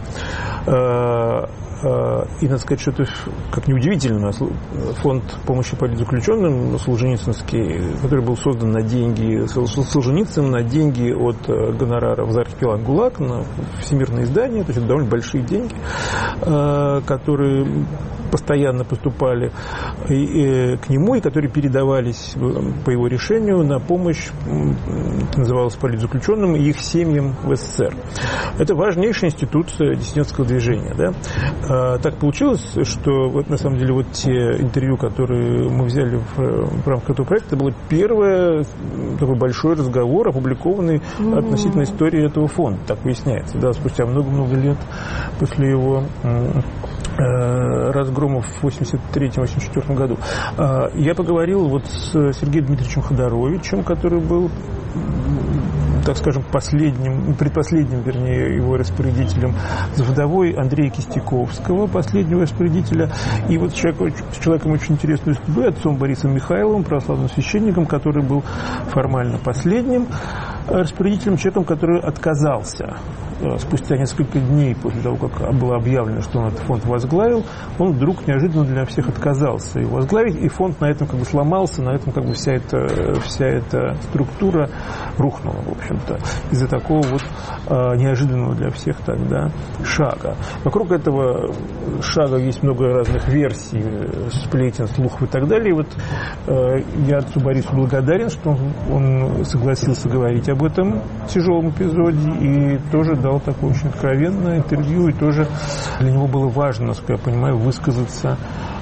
И надо сказать, что это, как неудивительно, фонд помощи политзаключенным Солженицынский, который был создан на деньги Солженицыным, на деньги от гонораров за архипелаг ГУЛАГ, на всемирное издание, то есть это довольно большие деньги, которые постоянно поступали к нему и которые передавались по его решению на помощь, это называлось, политзаключенным и их семьям в СССР. Это важнейшая институция диссидентского движения. Да? Так получилось, что вот, на самом деле вот те интервью, которые мы взяли в, в рамках этого проекта, это был первый такой большой разговор, опубликованный mm-hmm. относительно истории этого фонда. Так выясняется. Да? Спустя много-много лет после его разгромов в восемьдесят третьем — восемьдесят четвёртом году. Я поговорил вот с Сергеем Дмитриевичем Ходоровичем, который был, так скажем, последним, предпоследним, вернее, его распорядителем, с вдовой Андрея Кистяковского, последнего распорядителя, и вот с человеком, с человеком очень интересной судьбы, отцом Борисом Михайловым, православным священником, который был формально последним распорядителем, человеком, который отказался спустя несколько дней после того, как было объявлено, что он этот фонд возглавил, он вдруг неожиданно для всех отказался его возглавить, и фонд на этом как бы сломался, на этом как бы вся эта, вся эта структура рухнула, в общем-то, из-за такого вот э, неожиданного для всех тогда шага. Вокруг этого шага есть много разных версий, сплетен, слухов и так далее. И вот э, я отцу Борису благодарен, что он, он согласился говорить об этом тяжелом эпизоде и тоже дал дал такое очень откровенное интервью, и тоже для него было важно, насколько я понимаю, высказаться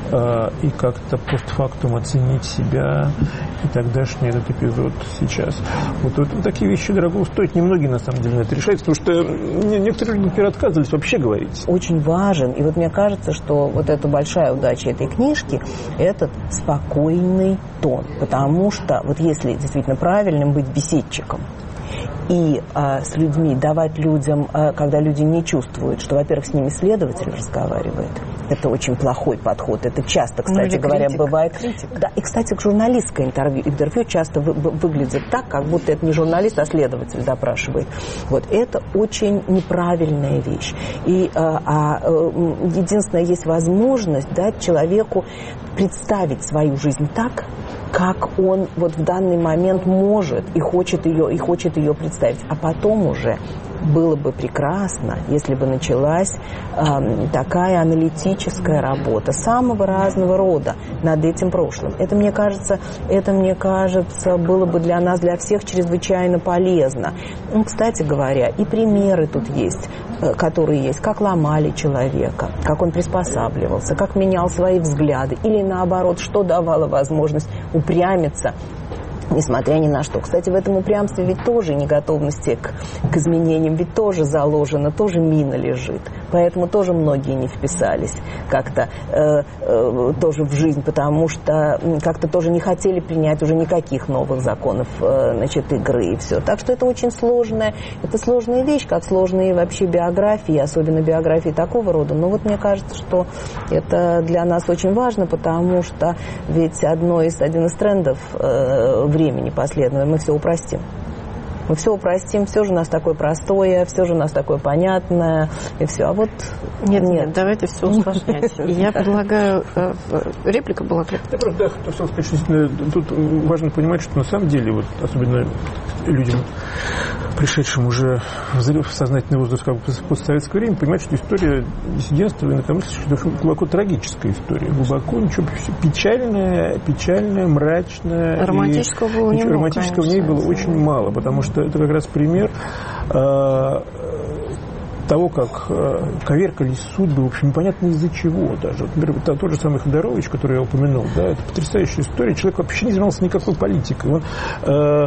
и как-то постфактум оценить себя и тогдашний этот эпизод сейчас. Вот, вот такие вещи дорого стоят. Немногие, на самом деле, на это решаются, потому что некоторые люди, например, отказывались вообще говорить. Очень важен. И вот мне кажется, что вот эта большая удача этой книжки – этот спокойный тон. Потому что вот если действительно правильным быть беседчиком, и а, с людьми давать людям, а, когда люди не чувствуют, что, во-первых, с ними следователь разговаривает, это очень плохой подход. Это часто, кстати ну, говоря, критик. бывает. Критик. Да, и, кстати, журналистское интервью, интервью часто вы, вы, выглядит так, как будто это не журналист, а следователь допрашивает. Вот это очень неправильная вещь. И а, а, единственное, есть возможность дать человеку представить свою жизнь так, как он вот в данный момент может и хочет ее, и хочет ее представить. А потом уже было бы прекрасно, если бы началась э, такая аналитическая работа самого разного рода над этим прошлым. Это, мне кажется, это, мне кажется, было бы для нас, для всех чрезвычайно полезно. Ну, кстати говоря, и примеры тут есть, э, которые есть, как ломали человека, как он приспосабливался, как менял свои взгляды, или наоборот, что давало возможность упрямиться, несмотря ни на что. Кстати, в этом упрямстве ведь тоже неготовности к, к изменениям, ведь тоже заложено, тоже мина лежит. Поэтому тоже многие не вписались как-то э, э, тоже в жизнь, потому что как-то тоже не хотели принять уже никаких новых законов э, значит, игры и все. Так что это очень сложная, это сложная вещь, как сложные вообще биографии, особенно биографии такого рода. Но вот мне кажется, что это для нас очень важно, потому что ведь одно из, один из трендов э, времени последнего, мы все упростим. Мы все упростим, все же у нас такое простое, все же у нас такое понятное, и все. А вот нет, нет, нет давайте все усложнять. Я предлагаю... Реплика была? Я просто хотел сказать, что тут важно понимать, что на самом деле, вот, особенно людям, пришедшим уже в сознательный возраст как бы постсоветское время, понимать, что история диссидентства и инакомыслящих очень глубоко трагическая история. Глубоко ничего печальная, печальная, мрачная. Романтического было не много, Романтического в ней было очень мало, потому что это как раз пример э, того, как э, коверкались судьбы, в общем, непонятно из-за чего даже. Например, тот же самый Ходорович, который я упомянул, да, это потрясающая история. Человек вообще не занимался никакой политикой. Он, э,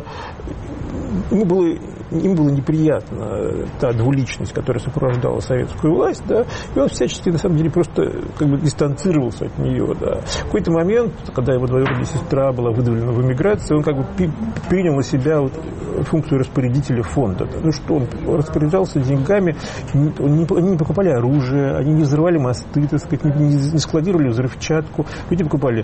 ему было... Им было неприятна та двуличность, которая сопровождала советскую власть, да, и он всячески, на самом деле, просто как бы дистанцировался от нее, да. В какой-то момент, когда его двоюродная сестра была выдавлена в эмиграции, он как бы принял на себя вот функцию распорядителя фонда. Да. Ну что, он распоряжался деньгами, они не покупали оружие, они не взрывали мосты, так сказать, не складировали взрывчатку, люди покупали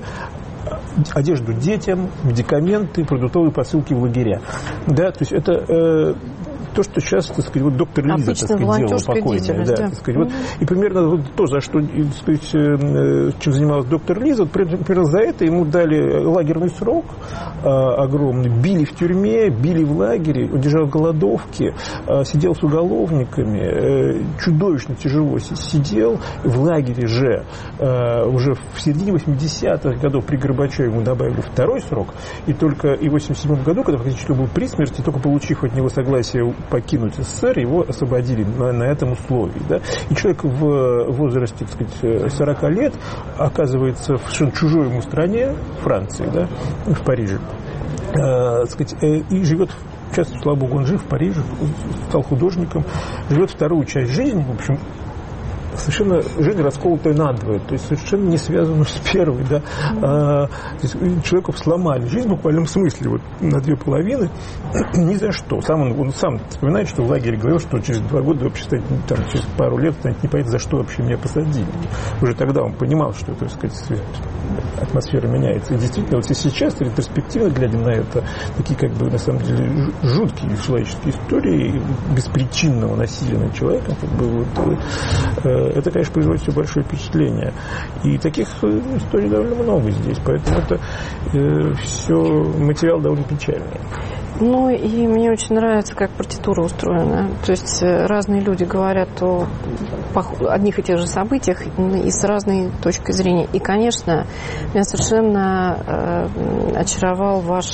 одежду детям, медикаменты, продуктовые посылки в лагеря. Да, то есть это э, то, что сейчас, так сказать, вот доктор Лиза, так сказать, делала покойная. Да, да. Так сказать, вот, и примерно вот то, за что, так сказать, э, чем занималась доктор Лиза, вот, примерно за это ему дали лагерный срок э, огромный, били в тюрьме, били в лагере, он держал голодовки, э, сидел с уголовниками, э, чудовищно тяжело сидел в лагере же. Э, уже в середине восьмидесятых годов при Горбачеве ему добавили второй срок, и только и в восемьдесят седьмом году, когда фактически был при смерти, только получив от него согласие покинуть СССР, его освободили на, на этом условии. Да? И человек в возрасте, так сказать, сорока лет оказывается в совершенно чужой ему стране, Франции, да, в Париже, э, так сказать, э, и живет, сейчас, слава богу, он жив в Париже, стал художником, живет вторую часть жизни, в общем, совершенно жизнь расколотая надвое, то есть совершенно не связанную с первой, да. А, то есть человеку сломали жизнь в буквальном смысле вот на две половины ни за что. Сам он, он сам вспоминает, что в лагере говорил, что через два года вообще станет, там, через пару лет станет непонятно, за что вообще меня посадили. Уже тогда он понимал, что, так сказать, атмосфера меняется. И действительно, вот сейчас, ретроспективно глядя на это, такие, как бы, на самом деле, жуткие человеческие истории беспричинного насилия над человеком, как бы, вот, это, конечно, производит все большое впечатление. И таких историй довольно много здесь, поэтому это э, все материал довольно печальный. Ну, и мне очень нравится, как партитура устроена. То есть разные люди говорят о одних и тех же событиях и с разной точки зрения. И, конечно, меня совершенно э, очаровал ваш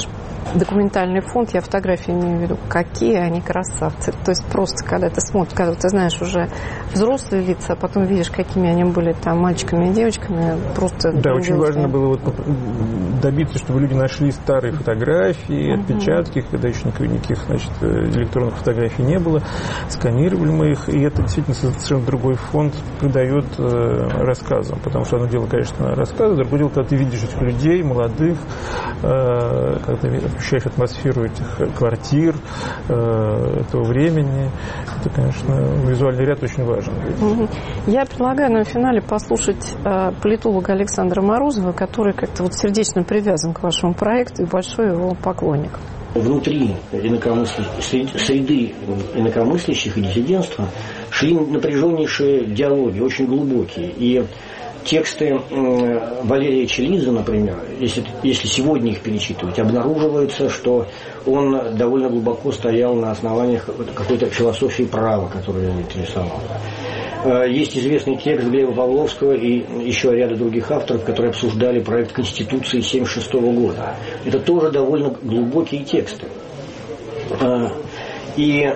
документальный фонд, я фотографии имею в виду, какие они красавцы. То есть просто, когда ты смотришь, когда ты знаешь уже взрослые лица, а потом видишь, какими они были там мальчиками и девочками, просто... Да, очень важно было вот добиться, чтобы люди нашли старые фотографии, uh-huh. отпечатки, когда еще никаких, значит, электронных фотографий не было, сканировали мы их, и это действительно совершенно другой фонд придает э, рассказам, потому что одно дело, конечно, рассказы, другое дело, когда ты видишь этих людей, молодых, э, когда ты ощущаешь атмосферу этих квартир, э, этого времени, это, конечно, визуальный ряд очень важен. Uh-huh. Я предлагаю нам в финале послушать э, политолога Александра Морозова, который как-то вот сердечно привязан к вашему проекту и большой его поклонник. Внутри среды инакомыслящих и диссидентства шли напряженнейшие диалоги, очень глубокие. И тексты Валерия Челидзе, например, если, если сегодня их перечитывать, обнаруживается, что он довольно глубоко стоял на основаниях какой-то философии права, которая его интересовала. Есть известный текст Глеба Павловского и еще ряда других авторов, которые обсуждали проект Конституции семьдесят шестого года. Это тоже довольно глубокие тексты. И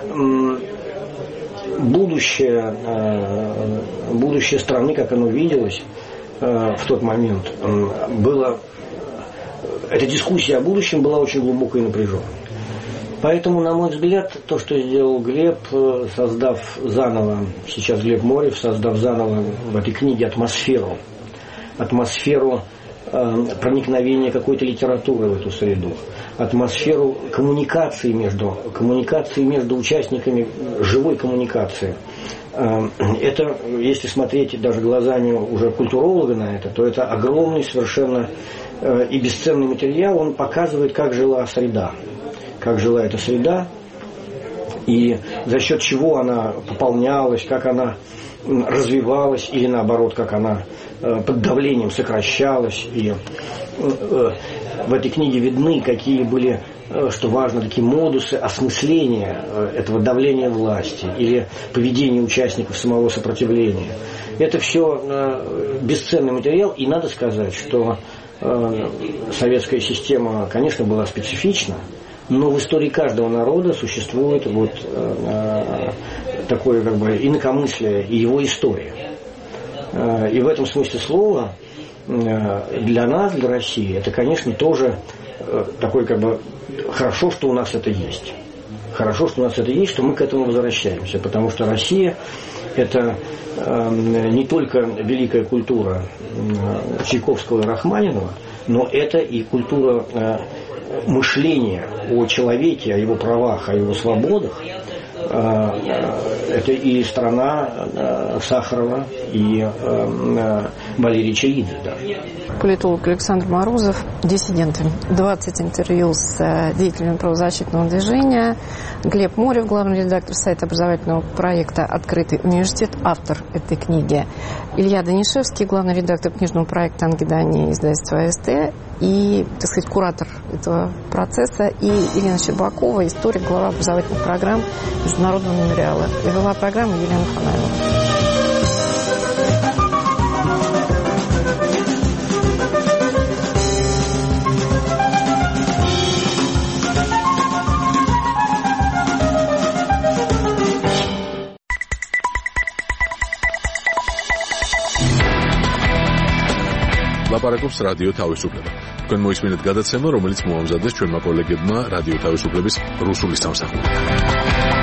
будущее, будущее страны, как оно виделось в тот момент, было... Эта дискуссия о будущем была очень глубокой и напряженной. Поэтому, на мой взгляд, то, что сделал Глеб, создав заново, сейчас Глеб Морев, создав заново в этой книге атмосферу, атмосферу э, проникновения какой-то литературы в эту среду, атмосферу коммуникации между, коммуникации между участниками, живой коммуникации. Э, это, если смотреть даже глазами уже культуролога на это, то это огромный совершенно э, и бесценный материал, он показывает, как жила среда. Как жила эта среда, и за счет чего она пополнялась, как она развивалась, или наоборот, как она под давлением сокращалась. И в этой книге видны, какие были, что важно, такие модусы осмысления этого давления власти или поведения участников самого сопротивления. Это все бесценный материал, и надо сказать, что советская система, конечно, была специфична, но в истории каждого народа существует вот э, такое как бы инакомыслие и его история. Э, и в этом смысле слова э, для нас, для России, это, конечно, тоже э, такой как бы хорошо, что у нас это есть. Хорошо, что у нас это есть, что мы к этому возвращаемся, потому что Россия это э, не только великая культура э, Чайковского и Рахманинова, но это и культура э, мышление о человеке, о его правах, о его свободах. Это и страна Сахарова, и Валерия Челидзе. Да. Политолог Александр Морозов, диссиденты. двадцать интервью с деятелями правозащитного движения. Глеб Морев, главный редактор сайта образовательного проекта «Открытый университет», автор этой книги. Илья Данишевский, главный редактор книжного проекта «Ангидания», издательства АСТ, и, так сказать, куратор этого процесса, и Елена Щербакова, историк, глава образовательных программ Международного мемориала. И вела программу Елена Фанаева. ლაპარაკობს რადიო თავისუფლება. თქვენ მოისმინეთ გადაცემა, რომელიც მოამზადეს ჩვენმა კოლეგებმა რადიო თავისუფლების რუსული სამსახურიდან.